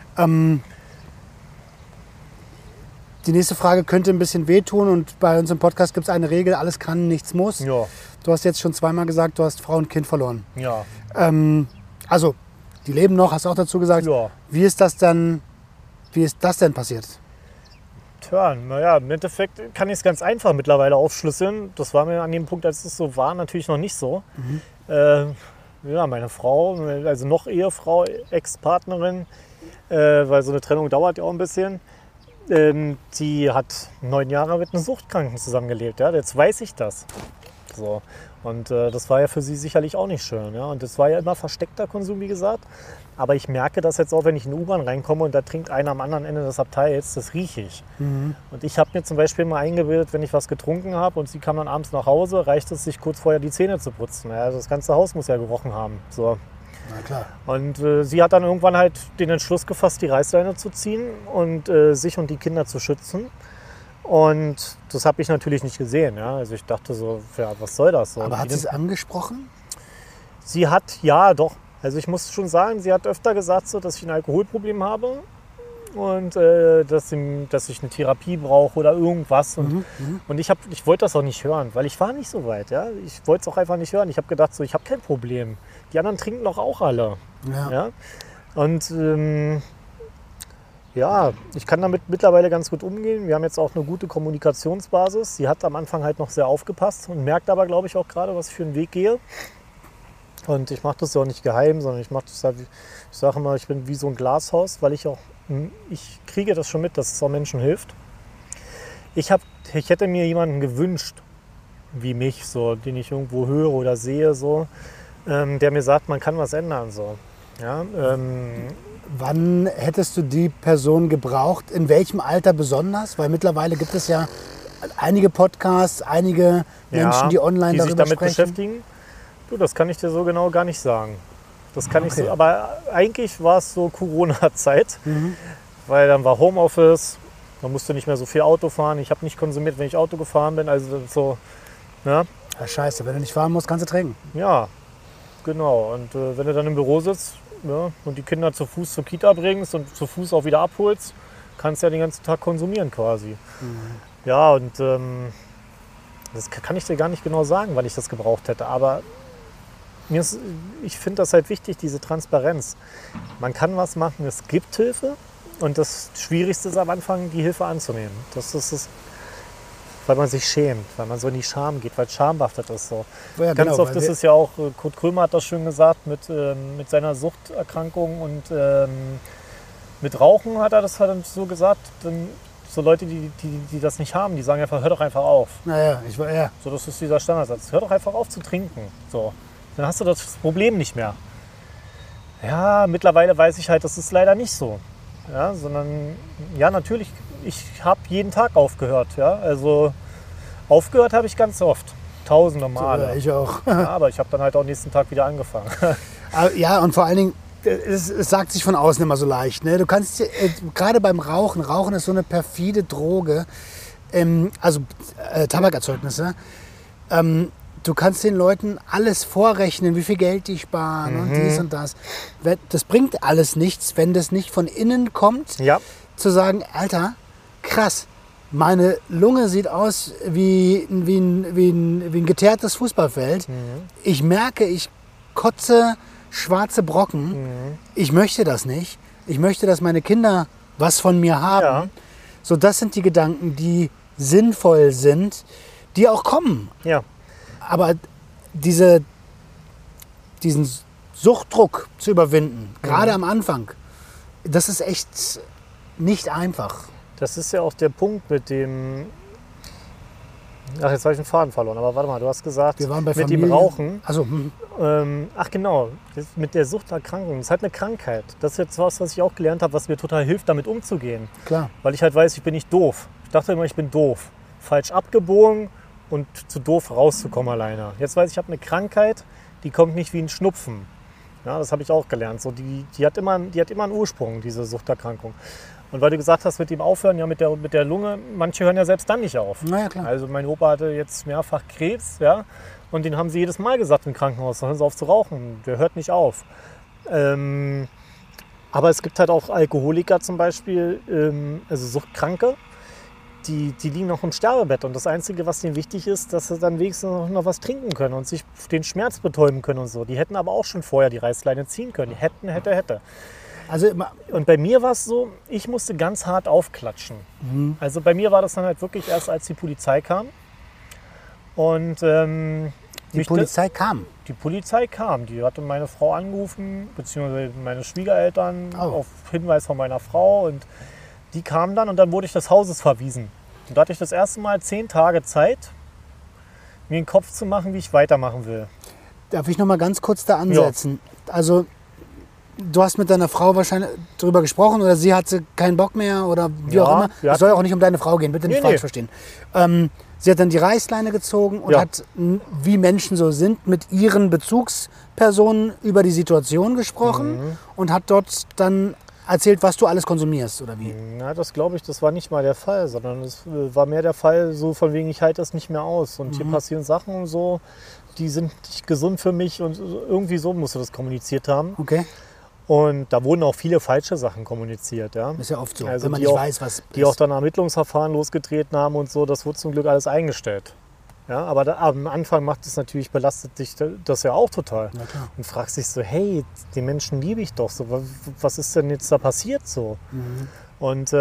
Die nächste Frage könnte ein bisschen wehtun und bei uns im Podcast gibt es eine Regel, alles kann, nichts muss. Ja, Du hast jetzt schon zweimal gesagt, du hast Frau und Kind verloren. ja, Also, die leben noch, hast du auch dazu gesagt. ja. Wie ist das denn passiert? Tja, naja, im Endeffekt kann ich es ganz einfach mittlerweile aufschlüsseln. Das war mir an dem Punkt, als es so war, natürlich noch nicht so. Ja, meine Frau, also noch Ehefrau, Ex-Partnerin, weil so eine Trennung dauert ja auch ein bisschen, die hat 9 Jahre mit einem Suchtkranken zusammengelebt. Ja? Jetzt weiß ich das. So. Und das war ja für sie sicherlich auch nicht schön. Ja? Und das war ja immer versteckter Konsum, wie gesagt. Aber ich merke das jetzt auch, wenn ich in die U-Bahn reinkomme und da trinkt einer am anderen Ende des Abteils, das rieche ich. Und ich habe mir zum Beispiel mal eingebildet, wenn ich was getrunken habe und sie kam dann abends nach Hause, reicht es, sich kurz vorher die Zähne zu putzen. Ja, das ganze Haus muss ja gerochen haben. So. Na klar. Und sie hat dann irgendwann halt den Entschluss gefasst, die Reißleine zu ziehen und sich und die Kinder zu schützen. Und das habe ich natürlich nicht gesehen. Ja? Also ich dachte so, ja, was soll das? So, Aber hat sie es angesprochen? Sie hat, ja doch, also ich muss schon sagen, sie hat öfter gesagt, so, dass ich ein Alkoholproblem habe und dass ich eine Therapie brauche oder irgendwas. Und ich wollte das auch nicht hören, weil ich war nicht so weit. Ja? Ich wollte es auch einfach nicht hören. Ich habe gedacht, so, ich habe kein Problem. Die anderen trinken doch auch alle. Ja. Ja? Und ja, ich kann damit mittlerweile ganz gut umgehen. Wir haben jetzt auch eine gute Kommunikationsbasis. Sie hat am Anfang halt noch sehr aufgepasst und merkt aber, glaube ich, auch gerade, was ich für einen Weg gehe. Und ich mache das ja auch nicht geheim, sondern ich mache das halt, ich sage immer, ich bin wie so ein Glashaus, weil ich kriege das schon mit, dass es auch Menschen hilft. Ich hätte mir jemanden gewünscht, wie mich, so, den ich irgendwo höre oder sehe, so, der mir sagt, man kann was ändern. So. Ja, Wann hättest du die Person gebraucht? In welchem Alter besonders? Weil mittlerweile gibt es ja einige Podcasts, einige Menschen, die online die sich darüber damit sprechen. beschäftigen. Du, das kann ich dir so genau gar nicht sagen. Das kann ich so, aber eigentlich war es so Corona-Zeit, weil dann war Homeoffice, man musste nicht mehr so viel Auto fahren. Ich habe nicht konsumiert, wenn ich Auto gefahren bin, also so, ja. Ja, scheiße, wenn du nicht fahren musst, kannst du trinken. Ja, genau. Und wenn du dann im Büro sitzt, ja, und die Kinder zu Fuß zur Kita bringst und zu Fuß auch wieder abholst, kannst du ja den ganzen Tag konsumieren quasi. Ja, und das kann ich dir gar nicht genau sagen, weil ich das gebraucht hätte. Aber ich finde das halt wichtig, diese Transparenz. Man kann was machen, es gibt Hilfe. Und das Schwierigste ist am Anfang, die Hilfe anzunehmen. Das ist es, weil man sich schämt, weil man so in die Scham geht, weil es schambehaftet ist. So. Ja, Ganz genau, oft weil ist es ja auch, Kurt Krömer hat das schön gesagt, mit seiner Suchterkrankung und mit Rauchen hat er das halt so gesagt. So Leute, die das nicht haben, die sagen einfach, hör doch einfach auf. Naja, ja. So, das ist dieser Standardsatz. Hör doch einfach auf zu trinken. So. Dann hast du das Problem nicht mehr. Ja, mittlerweile weiß ich halt, das ist leider nicht so. Ja, sondern, ja, natürlich, ich habe jeden Tag aufgehört. Ja? Also aufgehört habe ich ganz oft. Tausende Male. Ja, ich auch. Ja, aber ich habe dann halt auch nächsten Tag wieder angefangen. Ja, und vor allen Dingen, es sagt sich von außen immer so leicht. Ne? Du kannst, gerade beim Rauchen ist so eine perfide Droge, also Tabakerzeugnisse. Du kannst den Leuten alles vorrechnen, wie viel Geld die sparen und dies und das. Das bringt alles nichts, wenn das nicht von innen kommt, Ja. zu sagen, Alter, krass, meine Lunge sieht aus wie ein geteertes Fußballfeld. Ich merke, ich kotze schwarze Brocken. Ich möchte das nicht. Ich möchte, dass meine Kinder was von mir haben. Ja. So, das sind die Gedanken, die sinnvoll sind, die auch kommen. Ja. Aber diesen Suchtdruck zu überwinden, gerade am Anfang, das ist echt nicht einfach. Das ist ja auch der Punkt mit dem. Ach, jetzt habe ich den Faden verloren, aber warte mal, du hast gesagt, Wir waren bei mit Familie. dem Rauchen. Also, Ach genau, das mit der Suchterkrankung, das ist halt eine Krankheit. Das ist jetzt was ich auch gelernt habe, was mir total hilft, damit umzugehen. klar. Weil ich halt weiß, ich bin nicht doof. Ich dachte immer, ich bin doof. Falsch abgebogen und zu doof rauszukommen alleine. Jetzt weiß ich, ich habe eine Krankheit, die kommt nicht wie ein Schnupfen. Ja, das habe ich auch gelernt. So, die hat immer einen Ursprung, diese Suchterkrankung. Und weil du gesagt hast, mit dem Aufhören, ja, mit der Lunge, manche hören ja selbst dann nicht auf. Na ja, klar. Also mein Opa hatte jetzt mehrfach Krebs, ja, und den haben sie jedes Mal gesagt im Krankenhaus, hören Sie auf zu rauchen, der hört nicht auf. Aber es gibt halt auch Alkoholiker zum Beispiel, also Suchtkranke, die liegen noch im Sterbebett und das Einzige, was denen wichtig ist, dass sie dann wenigstens noch was trinken können und sich den Schmerz betäuben können und so. Die hätten aber auch schon vorher die Reißleine ziehen können. Die hätte. Also, Und bei mir war es so, ich musste ganz hart aufklatschen. Also bei mir war das dann halt wirklich erst, als die Polizei kam. Und die Polizei kam. die Polizei kam. Die hatte meine Frau angerufen, beziehungsweise meine Schwiegereltern auf Hinweis von meiner Frau. Und die kamen dann und dann wurde ich des Hauses verwiesen. Und da hatte ich das erste Mal 10 Tage Zeit, mir den Kopf zu machen, wie ich weitermachen will. Darf ich noch mal ganz kurz da ansetzen? Also, du hast mit deiner Frau wahrscheinlich drüber gesprochen oder sie hatte keinen Bock mehr oder wie Ja, auch immer. wir Es soll ja auch nicht um deine Frau gehen, bitte nicht Nee, falsch nee. verstehen. Sie hat dann die Reißleine gezogen und Ja. hat, wie Menschen so sind, mit ihren Bezugspersonen über die Situation gesprochen und hat dort dann erzählt, was du alles konsumierst oder wie. Na, das glaube ich, das war nicht mal der Fall, sondern es war mehr der Fall, so von wegen, ich halte das nicht mehr aus. Und hier passieren Sachen und so, die sind nicht gesund für mich und irgendwie so musst du das kommuniziert haben. Okay, Und da wurden auch viele falsche Sachen kommuniziert. Ja? ist ja oft so, Also wenn man die nicht auch- weiß, was Die auch dann Ermittlungsverfahren losgetreten haben und so, das wurde zum Glück alles eingestellt. Ja, aber am Anfang macht es natürlich, belastet dich das ja auch total. Na klar. Und fragst dich so, hey, den Menschen liebe ich doch so, was ist denn jetzt da passiert so? Und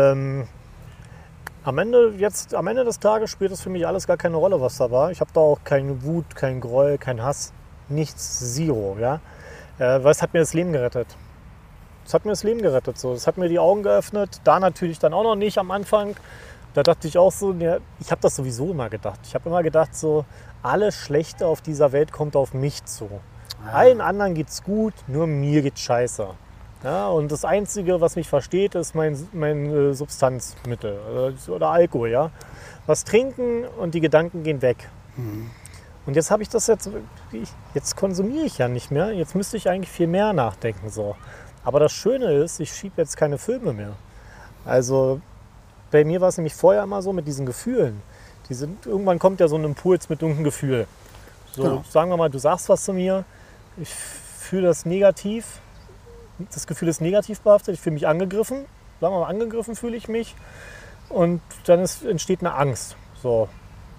am Ende des Tages spielt es für mich alles gar keine Rolle, was da war. Ich habe da auch keine Wut, kein Groll, kein Hass, nichts, zero. Ja? Weil es hat mir das Leben gerettet. Es hat mir das Leben gerettet. So. Es hat mir die Augen geöffnet. Da natürlich dann auch noch nicht am Anfang. Da dachte ich auch so, ja, ich habe das sowieso immer gedacht. Ich habe immer gedacht, so, alles Schlechte auf dieser Welt kommt auf mich zu. Allen anderen geht's gut, nur mir geht's scheiße. Ja, und das Einzige, was mich versteht, ist mein Substanzmittel oder Alkohol. Ja? Was trinken und die Gedanken gehen weg. Und jetzt habe ich das jetzt konsumiere ich ja nicht mehr. Jetzt müsste ich eigentlich viel mehr nachdenken. So. Aber das Schöne ist, ich schiebe jetzt keine Filme mehr. Also bei mir war es nämlich vorher immer so mit diesen Gefühlen. Irgendwann kommt ja so ein Impuls mit irgendeinem Gefühl. So, Genau. sagen wir mal, du sagst was zu mir, ich fühle das negativ. Das Gefühl ist negativ behaftet, ich fühle mich angegriffen. Sagen wir mal, angegriffen fühle ich mich. Und dann entsteht eine Angst. So.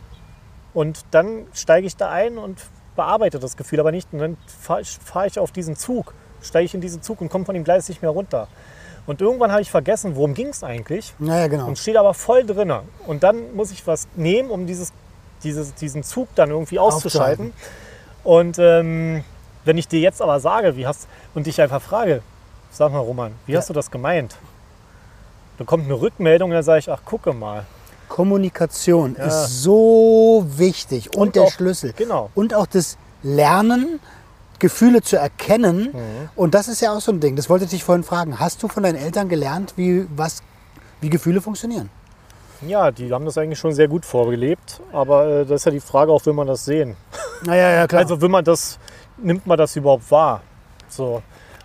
Und dann steige ich da ein und bearbeite das Gefühl aber nicht. Und dann fahre ich auf diesen Zug, steige ich in diesen Zug und komme von dem Gleis nicht mehr runter. Und irgendwann habe ich vergessen, worum ging es eigentlich. Ja, genau. Und steht aber voll drin. Und dann muss ich was nehmen, um diesen Zug dann irgendwie auszuschalten. Und wenn ich dir jetzt aber sage, und dich einfach frage, sag mal Roman, wie hast du das gemeint? Dann kommt eine Rückmeldung und dann sage ich, ach gucke mal. Kommunikation Ja. ist so wichtig und der auch- Schlüssel. Genau. Und auch das Lernen, Gefühle zu erkennen. Und das ist ja auch so ein Ding, das wollte ich dich vorhin fragen. Hast du von deinen Eltern gelernt, wie Gefühle funktionieren? Ja, die haben das eigentlich schon sehr gut vorgelebt. Aber das ist ja die Frage auch, will man das sehen? Ja, klar. Also nimmt man das überhaupt wahr? So,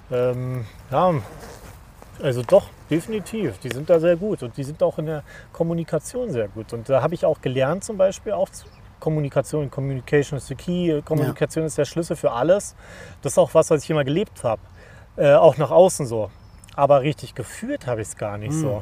ja, also doch, definitiv. Die sind da sehr gut und die sind auch in der Kommunikation sehr gut. Und da habe ich auch gelernt zum Beispiel auch Communication is the key. Kommunikation ist der Schlüssel für alles. Das ist auch was ich immer gelebt habe. Auch nach außen so. Aber richtig gefühlt habe ich es gar nicht so.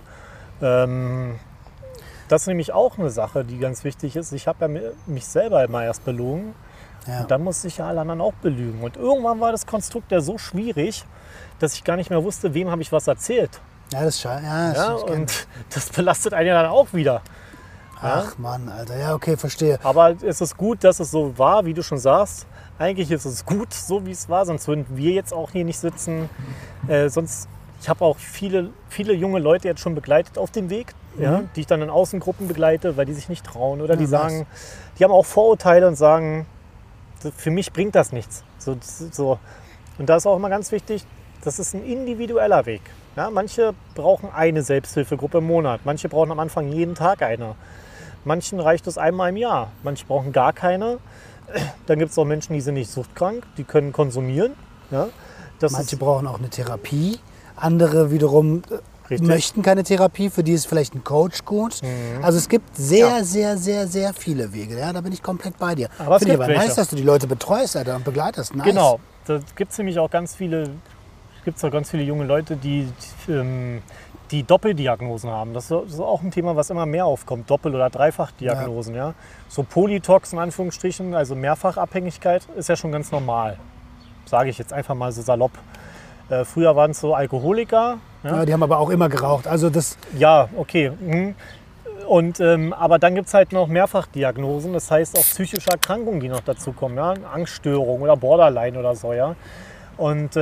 Das ist nämlich auch eine Sache, die ganz wichtig ist. Ich habe ja mich selber immer erst belogen, Ja. Und dann musste ich ja alle anderen auch belügen. Und irgendwann war das Konstrukt ja so schwierig, dass ich gar nicht mehr wusste, wem habe ich was erzählt. Ja, das ist schade. Ja, Ja, und das belastet einen ja dann auch wieder. Ach Mann, Alter. Ja, okay, verstehe. Aber es ist gut, dass es so war, wie du schon sagst. Eigentlich ist es gut, so wie es war, sonst würden wir jetzt auch hier nicht sitzen. Ich habe auch viele junge Leute jetzt schon begleitet auf dem Weg, ja, die ich dann in Außengruppen begleite, weil die sich nicht trauen oder die sagen, die haben auch Vorurteile und sagen, für mich bringt das nichts. So. Und da ist auch immer ganz wichtig, das ist ein individueller Weg. Ja, manche brauchen eine Selbsthilfegruppe im Monat, manche brauchen am Anfang jeden Tag eine. Manchen reicht es einmal im Jahr, manche brauchen gar keine. Dann gibt es auch Menschen, die sind nicht suchtkrank, die können konsumieren. Ja, Manche brauchen auch eine Therapie, andere wiederum möchten keine Therapie, für die ist vielleicht ein Coach gut. Also es gibt sehr, sehr, sehr, sehr viele Wege. Ja, da bin ich komplett bei dir. Aber es Finde ich gibt aber nice, welche. dass du die Leute betreust, Alter, und begleitest. Nice. Genau, da gibt es nämlich auch ganz viele junge Leute, die Doppeldiagnosen haben. Das ist auch ein Thema, was immer mehr aufkommt. Doppel- oder Dreifachdiagnosen. Ja. So Polytox in Anführungsstrichen, also Mehrfachabhängigkeit, ist ja schon ganz normal. Sage ich jetzt einfach mal so salopp. Früher waren es so Alkoholiker. Ja, die haben aber auch immer geraucht. Also das, Ja, okay. Und, aber dann gibt es halt noch Mehrfachdiagnosen, das heißt auch psychische Erkrankungen, die noch dazu kommen. Ja? Angststörung oder Borderline oder so. Ja? Und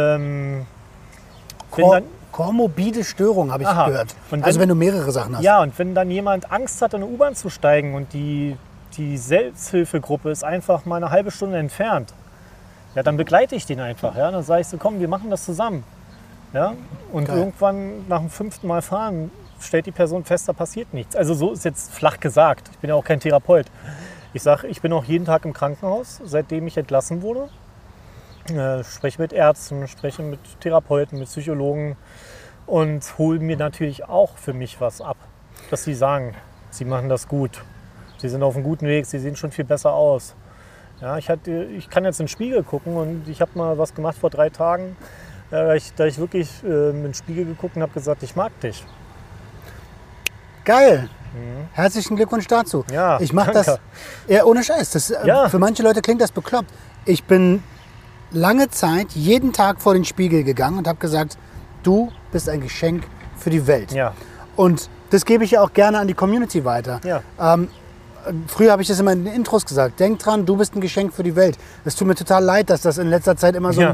komorbide Störung habe ich Aha. gehört. Und Also wenn du mehrere Sachen hast. ja, und wenn dann jemand Angst hat, in eine U-Bahn zu steigen und die Selbsthilfegruppe ist einfach mal eine halbe Stunde entfernt, ja, dann begleite ich den einfach. Ja? Dann sage ich so, komm, wir machen das zusammen. Ja? Und Geil. irgendwann nach dem 5. Mal fahren stellt die Person fest, da passiert nichts. Also so ist jetzt flach gesagt. Ich bin ja auch kein Therapeut. Ich sage, ich bin auch jeden Tag im Krankenhaus, seitdem ich entlassen wurde. Spreche mit Ärzten, spreche mit Therapeuten, mit Psychologen und hole mir natürlich auch für mich was ab. Dass sie sagen, sie machen das gut. Sie sind auf einem guten Weg, sie sehen schon viel besser aus. Ja, ich kann jetzt in den Spiegel gucken und ich habe mal was gemacht vor 3 Tagen, da ich wirklich in den Spiegel geguckt und habe gesagt, ich mag dich. Geil. Herzlichen Glückwunsch dazu. Ja, ich mache danke. das ja, ohne Scheiß. Das, Ja. Für manche Leute klingt das bekloppt. Ich bin lange Zeit jeden Tag vor den Spiegel gegangen und habe gesagt, du bist ein Geschenk für die Welt. Ja, Und das gebe ich ja auch gerne an die Community weiter. ja. Früher habe ich das immer in den Intros gesagt. Denk dran, du bist ein Geschenk für die Welt. Es tut mir total leid, dass das in letzter Zeit immer so Ja. ein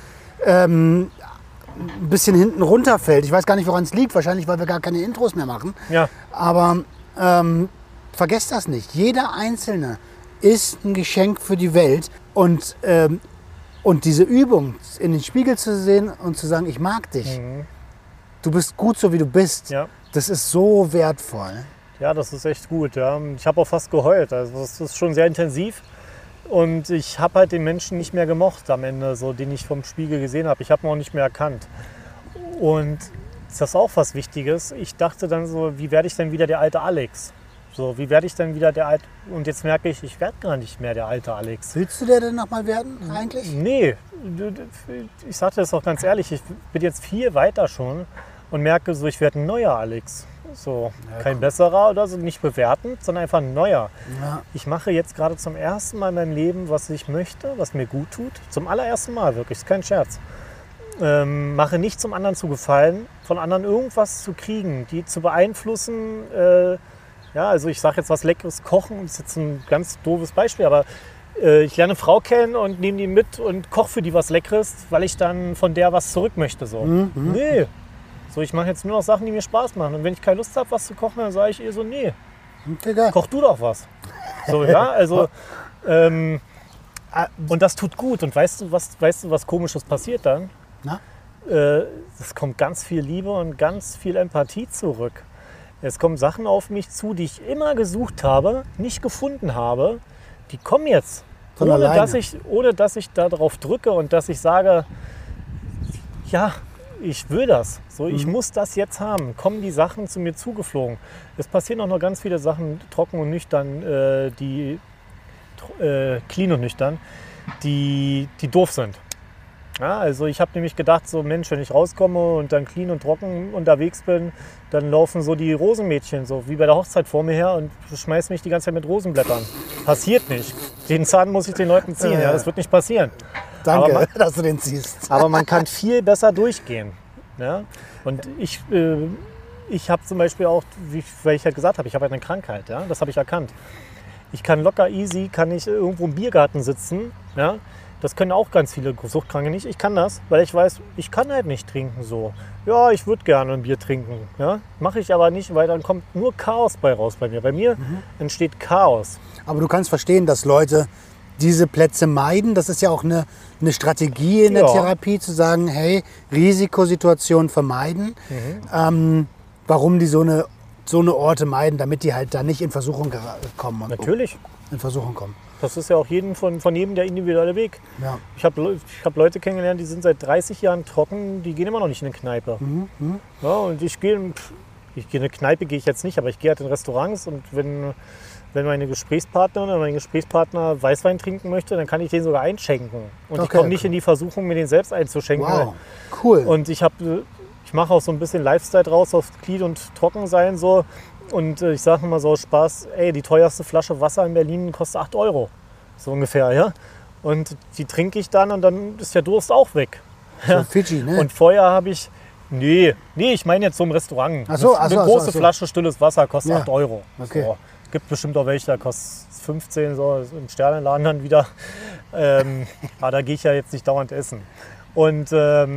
bisschen hinten runterfällt. Ich weiß gar nicht, woran es liegt. Wahrscheinlich, weil wir gar keine Intros mehr machen. Ja, Aber vergesst das nicht. Jeder Einzelne ist ein Geschenk für die Welt. Und diese Übung, in den Spiegel zu sehen und zu sagen, ich mag dich. Du bist gut, so wie du bist. ja. Das ist so wertvoll. Ja, das ist echt gut. Ja. Ich habe auch fast geheult. Also das ist schon sehr intensiv. Und ich habe halt den Menschen nicht mehr gemocht am Ende, so, den ich vom Spiegel gesehen habe. Ich habe ihn auch nicht mehr erkannt. Und das ist auch was Wichtiges. Ich dachte dann so, wie werde ich denn wieder der alte Alex? So, wie werde ich denn wieder der alte... Und jetzt merke ich werde gar nicht mehr der alte Alex. Willst du der denn nochmal werden eigentlich? Nee, ich sage das auch ganz ehrlich, ich bin jetzt viel weiter schon und merke so, ich werde ein neuer Alex. So, kein besserer oder so, nicht bewertend, sondern einfach ein neuer. Ja. Ich mache jetzt gerade zum ersten Mal in meinem Leben, was ich möchte, was mir gut tut. Zum allerersten Mal, wirklich, ist kein Scherz. Mache nicht zum anderen zu gefallen, von anderen irgendwas zu kriegen, die zu beeinflussen. Ja, also ich sage jetzt was Leckeres kochen, das ist jetzt ein ganz doofes Beispiel, aber ich lerne eine Frau kennen und nehme die mit und koche für die was Leckeres, weil ich dann von der was zurück möchte. So. Nee. So, ich mache jetzt nur noch Sachen, die mir Spaß machen. Und wenn ich keine Lust habe, was zu kochen, dann sage ich ihr so, nee, Okay, geil. koch du doch was. So, ja, also und das tut gut. Und weißt du, was Komisches passiert dann? Na? Es kommt ganz viel Liebe und ganz viel Empathie zurück. Es kommen Sachen auf mich zu, die ich immer gesucht habe, nicht gefunden habe. Die kommen jetzt. Von Ohne alleine. dass ich da drauf drücke und dass ich sage, ja, ich will das. So, ich muss das jetzt haben. Kommen die Sachen zu mir zugeflogen. Es passieren auch noch ganz viele Sachen, trocken und nüchtern, clean und nüchtern, die doof sind. Ja, also ich habe nämlich gedacht, so Mensch, wenn ich rauskomme und dann clean und trocken unterwegs bin, dann laufen so die Rosenmädchen so wie bei der Hochzeit vor mir her und schmeißen mich die ganze Zeit mit Rosenblättern. Passiert nicht. Den Zahn muss ich den Leuten ziehen, ja, das wird nicht passieren. Danke, dass du den ziehst. Aber man kann viel besser durchgehen. Ja? Und ich habe zum Beispiel auch, weil ich halt gesagt habe, ich habe eine Krankheit, ja? Das habe ich erkannt. Ich kann locker easy, kann ich irgendwo im Biergarten sitzen, ja? Das können auch ganz viele Suchtkranke nicht. Ich kann das, weil ich weiß, ich kann halt nicht trinken so. Ja, ich würde gerne ein Bier trinken. Ja? Mache ich aber nicht, weil dann kommt nur Chaos bei raus bei mir. Bei mir entsteht Chaos. Aber du kannst verstehen, dass Leute diese Plätze meiden. Das ist ja auch eine Strategie in der Therapie, zu sagen, hey, Risikosituationen vermeiden. Warum die so eine Orte meiden, damit die halt da nicht in Versuchung kommen. Natürlich. In Versuchung kommen. Das ist ja auch von jedem der individuelle Weg. Ja. Ich hab Leute kennengelernt, die sind seit 30 Jahren trocken, die gehen immer noch nicht in eine Kneipe. Ja, und ich gehe in eine Kneipe gehe ich jetzt nicht, aber ich gehe halt in Restaurants und wenn meine Gesprächspartnerin oder mein Gesprächspartner Weißwein trinken möchte, dann kann ich den sogar einschenken. Und ich komme nicht in die Versuchung, mir den selbst einzuschenken. Wow, cool. Und ich mache auch so ein bisschen Lifestyle draus auf clean und trocken sein so. Und ich sage immer so aus Spaß, ey, die teuerste Flasche Wasser in Berlin kostet 8 €. So ungefähr, ja. Und die trinke ich dann und dann ist der Durst auch weg. So Fidschi, ne? Und vorher habe ich, nee, ich meine jetzt so im Restaurant. Eine große Flasche stilles Wasser kostet 8 €. Okay. So. Gibt bestimmt auch welche, da kostet 15, so im Sternenladen dann wieder. Aber da gehe ich ja jetzt nicht dauernd essen. Und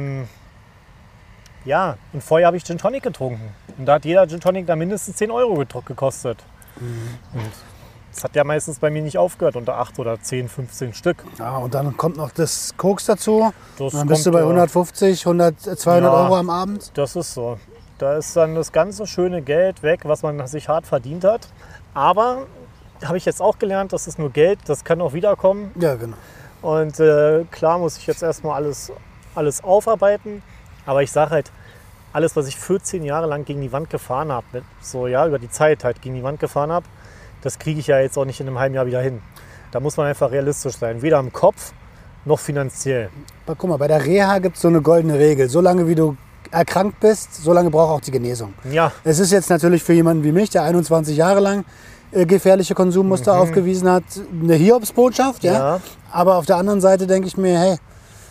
und vorher habe ich Gin Tonic getrunken. Und da hat jeder Gin Tonic da mindestens 10 € gekostet. Und das hat ja meistens bei mir nicht aufgehört, unter 8 oder 10, 15 Stück. Ja, und dann kommt noch das Koks dazu. Das dann bist du bei 150, 200 € am Abend. Das ist so. Da ist dann das ganze schöne Geld weg, was man sich hart verdient hat. Aber habe ich jetzt auch gelernt, das ist nur Geld, das kann auch wiederkommen. Ja, genau. Und klar muss ich jetzt erstmal alles aufarbeiten. Aber ich sage halt, alles, was ich 14 Jahre lang gegen die Wand gefahren habe, über die Zeit halt gegen die Wand gefahren habe, das kriege ich ja jetzt auch nicht in einem halben Jahr wieder hin. Da muss man einfach realistisch sein, weder im Kopf noch finanziell. Aber guck mal, bei der Reha gibt es so eine goldene Regel. Solange wie du erkrankt bist, solange braucht auch die Genesung. Ja. Es ist jetzt natürlich für jemanden wie mich, der 21 Jahre lang gefährliche Konsummuster aufgewiesen hat, eine Hiobsbotschaft. Ja? Aber auf der anderen Seite denke ich mir, hey,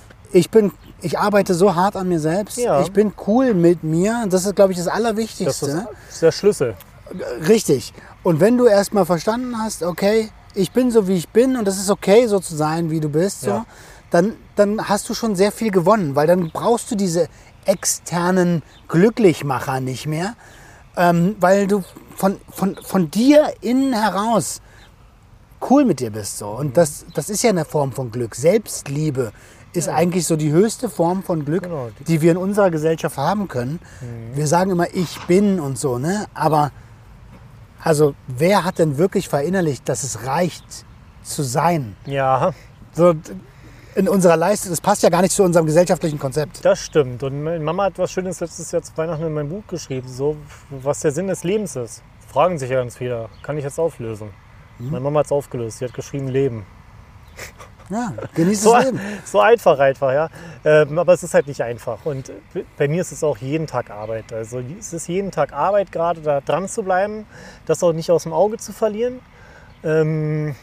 ich arbeite so hart an mir selbst, ich bin cool mit mir. Das ist, glaube ich, das Allerwichtigste. Das ist der Schlüssel. Richtig. Und wenn du erstmal verstanden hast, okay, ich bin so, wie ich bin und das ist okay, so zu sein, wie du bist, so, dann hast du schon sehr viel gewonnen, weil dann brauchst du diese externen Glücklichmacher nicht mehr, weil du von dir innen heraus cool mit dir bist. So. Und das ist ja eine Form von Glück. Selbstliebe ist eigentlich so die höchste Form von Glück, die wir in unserer Gesellschaft haben können. Wir sagen immer, ich bin und so, ne? Aber also wer hat denn wirklich verinnerlicht, dass es reicht zu sein? Ja. So in unserer Leistung, das passt ja gar nicht zu unserem gesellschaftlichen Konzept. Das stimmt. Und meine Mama hat was Schönes letztes Jahr zu Weihnachten in meinem Buch geschrieben, so was der Sinn des Lebens ist. Fragen sich ja ganz viele. Kann ich jetzt auflösen? Meine Mama hat es aufgelöst. Sie hat geschrieben, Leben. Ja, genieß das Leben. So einfach, ja. Aber es ist halt nicht einfach. Und bei mir ist es auch jeden Tag Arbeit. Also es ist jeden Tag Arbeit, gerade da dran zu bleiben, das auch nicht aus dem Auge zu verlieren. Ich bin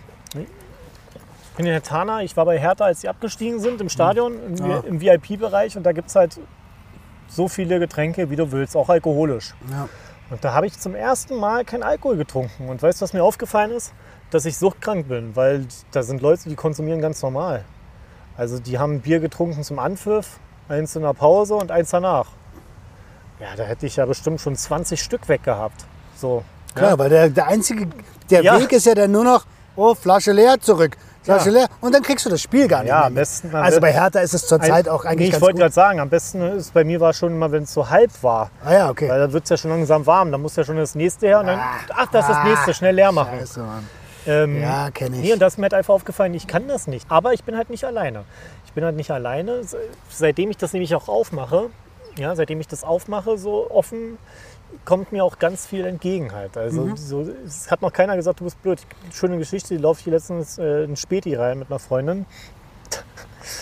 in Hertana, ich war bei Hertha, als sie abgestiegen sind im Stadion, im VIP-Bereich. Und da gibt es halt so viele Getränke, wie du willst, auch alkoholisch. Ja. Und da habe ich zum ersten Mal keinen Alkohol getrunken. Und weißt du, was mir aufgefallen ist? Dass ich suchtkrank bin, weil da sind Leute, die konsumieren ganz normal. Also die haben Bier getrunken zum Anpfiff, eins in der Pause und eins danach. Ja, da hätte ich ja bestimmt schon 20 Stück weg gehabt. So, klar, weil der einzige, Weg ist ja dann nur noch, Flasche leer, zurück. Flasche leer und dann kriegst du das Spiel gar nicht mehr. Am besten. Also bei Hertha ist es zurzeit auch eigentlich ganz Ich wollte gut. gerade sagen, am besten ist bei mir war schon immer, wenn es so halb war. Ah ja, okay. Weil da wird es ja schon langsam warm, dann muss ja schon das nächste her und dann, das ist das nächste, schnell leer machen. Scheiße, Mann. Ja, kenne ich. Nee, und das ist mir halt einfach aufgefallen, ich kann das nicht. Aber ich bin halt nicht alleine. Seitdem ich das nämlich auch aufmache, seitdem ich das aufmache, so offen, kommt mir auch ganz viel entgegen halt. Also es hat noch keiner gesagt, du bist blöd. Schöne Geschichte, die laufe ich hier letztens in Späti rein mit einer Freundin.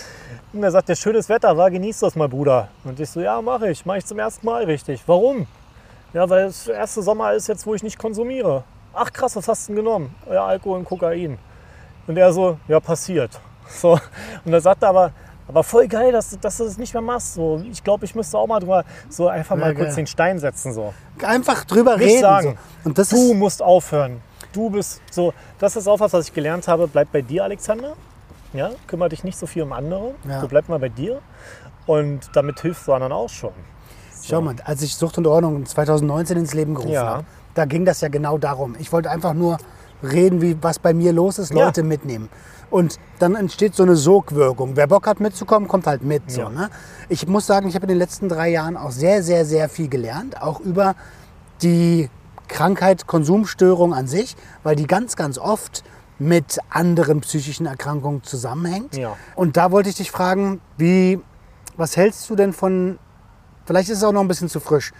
Und er sagt, der schönes Wetter war, genieß das mal, Bruder. Und ich so, ja, mache ich zum ersten Mal richtig. Warum? Ja, weil es der erste Sommer ist jetzt, wo ich nicht konsumiere. Ach krass, was hast du denn genommen? Ja, Alkohol und Kokain. Und er so, ja, passiert. So. Und er sagte aber voll geil, dass du das nicht mehr machst. So, ich glaube, ich müsste auch mal drüber, so einfach mal kurz den Stein setzen. So. Einfach drüber Nicht reden. sagen, So. Und das du musst aufhören. Du bist so, das ist auch was ich gelernt habe. Bleib bei dir, Alexander. Ja, kümmere dich nicht so viel um andere. Ja. Du bleib mal bei dir. Und damit hilfst du anderen auch schon. Schau mal, als ich Sucht und Ordnung 2019 ins Leben gerufen Ja. habe, da ging das ja genau darum. Ich wollte einfach nur reden, was bei mir los ist, Ja. Leute mitnehmen. Und dann entsteht so eine Sogwirkung. Wer Bock hat mitzukommen, kommt halt mit. So, Ja. ne? Ich muss sagen, ich habe in den letzten 3 Jahren auch sehr, sehr, sehr viel gelernt. Auch über die Krankheit, Konsumstörung an sich, weil die ganz, ganz oft mit anderen psychischen Erkrankungen zusammenhängt. Ja. Und da wollte ich dich fragen, was hältst du denn von, vielleicht ist es auch noch ein bisschen zu frisch.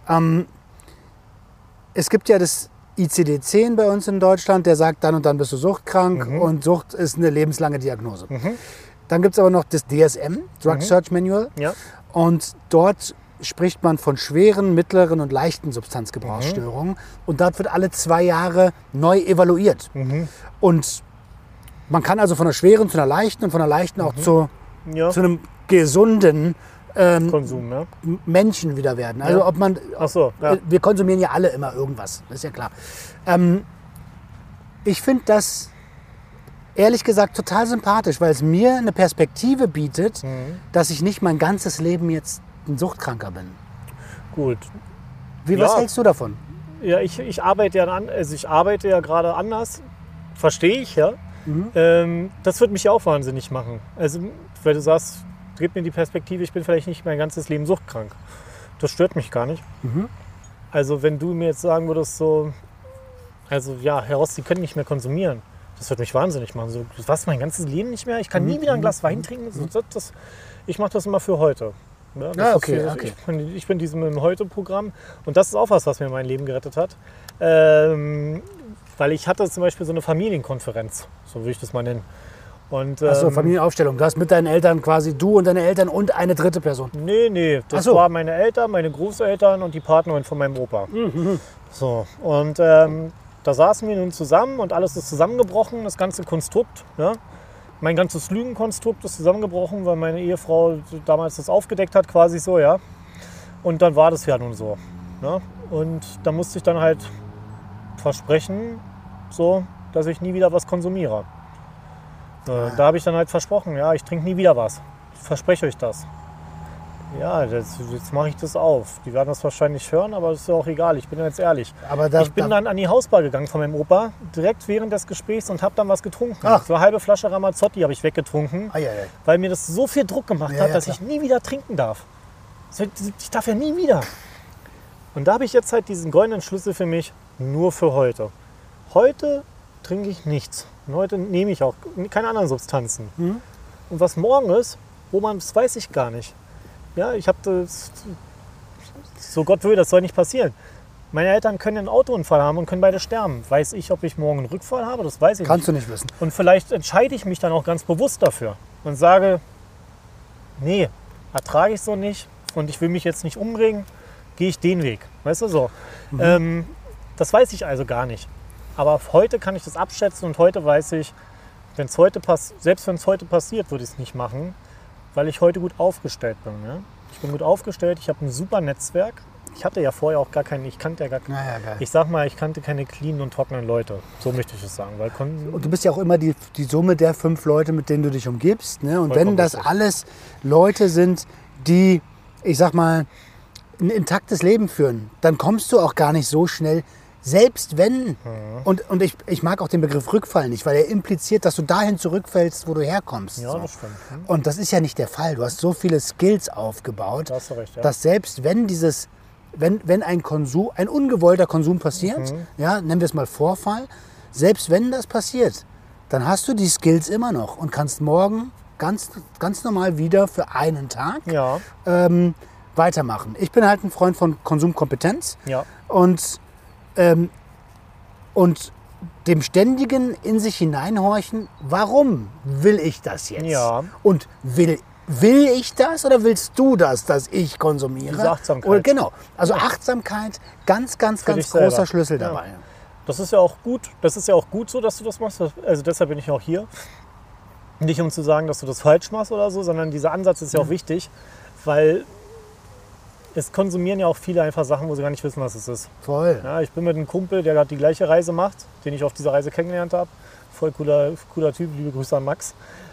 Es gibt ja das ICD-10 bei uns in Deutschland, der sagt, dann und dann bist du suchtkrank und Sucht ist eine lebenslange Diagnose. Dann gibt es aber noch das DSM, Drug Search Manual. Ja. Und dort spricht man von schweren, mittleren und leichten Substanzgebrauchsstörungen. Und dort wird alle 2 Jahre neu evaluiert. Und man kann also von einer schweren zu einer leichten und von einer leichten auch zu Ja. einem gesunden Konsum, ne? Menschen wieder werden. Also ob man, Ach so, ja. wir konsumieren ja alle immer irgendwas, das ist ja klar. Ich finde das ehrlich gesagt total sympathisch, weil es mir eine Perspektive bietet, dass ich nicht mein ganzes Leben jetzt ein Suchtkranker bin. Gut. Was Ja. hältst du davon? Ja, ich arbeite ja gerade anders. Verstehe ich, ja. Das wird mich ja auch wahnsinnig machen. Also, weil du sagst, gib mir die Perspektive, ich bin vielleicht nicht mein ganzes Leben suchtkrank. Das stört mich gar nicht. Also, wenn du mir jetzt sagen würdest, so, also ja, heraus, sie können nicht mehr konsumieren. Das wird mich wahnsinnig machen. So, was, mein ganzes Leben nicht mehr? Ich kann nie wieder ein Glas Wein trinken? So, ich mache das immer für heute. Ja, das okay, ist, okay. Ich bin diesem Heute-Programm und das ist auch was mir mein Leben gerettet hat. Weil ich hatte zum Beispiel so eine Familienkonferenz, so will ich das mal nennen. Und, Achso, Familienaufstellung. Du hast mit deinen Eltern quasi du und deine Eltern und eine dritte Person. Nee, das Ach so. waren meine Eltern, meine Großeltern und die Partnerin von meinem Opa. So, und da saßen wir nun zusammen und alles ist zusammengebrochen, das ganze Konstrukt. Ja? Mein ganzes Lügenkonstrukt ist zusammengebrochen, weil meine Ehefrau damals das aufgedeckt hat, quasi so, ja. Und dann war das ja nun so. Ne? Und da musste ich dann halt versprechen, so, dass ich nie wieder was konsumiere. Da habe ich dann halt versprochen, ja, ich trinke nie wieder was. Ich verspreche euch das. Ja, jetzt mache ich das auf. Die werden das wahrscheinlich hören, aber das ist ja auch egal, ich bin jetzt ehrlich. Aber Ich bin dann an die Hausbar gegangen von meinem Opa, direkt während des Gesprächs und habe dann was getrunken. Ach. So eine halbe Flasche Ramazzotti habe ich weggetrunken, Eieiei. weil mir das so viel Druck gemacht Ja, hat, ja, dass klar. ich nie wieder trinken darf. Ich darf ja nie wieder. Und da habe ich jetzt halt diesen goldenen Schlüssel für mich, nur für heute. Heute trinke ich nichts. Und heute nehme ich auch keine anderen Substanzen. Und was morgen ist, das weiß ich gar nicht. Ja, ich habe das, so Gott will, das soll nicht passieren. Meine Eltern können einen Autounfall haben und können beide sterben. Weiß ich, ob ich morgen einen Rückfall habe? Das weiß ich Kannst nicht. du nicht wissen. Und vielleicht entscheide ich mich dann auch ganz bewusst dafür und sage, nee, ertrage ich so nicht und ich will mich jetzt nicht umbringen, gehe ich den Weg. Weißt du so? Das weiß ich also gar nicht. Aber heute kann ich das abschätzen und heute weiß ich, selbst wenn es heute passiert, würde ich es nicht machen, weil ich heute gut aufgestellt bin. Ja? Ich bin gut aufgestellt, ich habe ein super Netzwerk. Ich hatte ja vorher auch ich kannte geil. Ich sag mal, ich kannte keine cleanen und trockenen Leute. So möchte ich es sagen. Weil Und du bist ja auch immer die Summe der 5 Leute, mit denen du dich umgibst. Ne? Und Vollkommen wenn das richtig. alles Leute sind, die, ich sag mal, ein intaktes Leben führen, dann kommst du auch gar nicht so schnell, selbst wenn, und ich mag auch den Begriff Rückfall nicht, weil er impliziert, dass du dahin zurückfällst, wo du herkommst. Ja, so. das stimmt. Und das ist ja nicht der Fall. Du hast so viele Skills aufgebaut, Da hast du recht, ja. dass selbst wenn wenn ein ungewollter Konsum passiert, ja, nennen wir es mal Vorfall, selbst wenn das passiert, dann hast du die Skills immer noch und kannst morgen ganz, ganz normal wieder für einen Tag Ja, weitermachen. Ich bin halt ein Freund von Konsumkompetenz ja. und dem ständigen in sich hineinhorchen, warum will ich das jetzt? Ja. Und will will ich das oder willst du das, dass ich konsumiere? Diese Achtsamkeit. Oder, genau. Also Achtsamkeit, ganz dich großer selber. Schlüssel Ja. dabei. Das ist ja auch gut. Das ist ja auch gut so, dass du das machst. Also deshalb bin ich auch hier. Nicht um zu sagen, dass du das falsch machst oder so, sondern dieser Ansatz ist ja auch wichtig, weil es konsumieren ja auch viele einfach Sachen, wo sie gar nicht wissen, was es ist. Voll. Ja, ich bin mit einem Kumpel, der gerade die gleiche Reise macht, den ich auf dieser Reise kennengelernt habe. Voll cooler Typ, liebe Grüße an Max.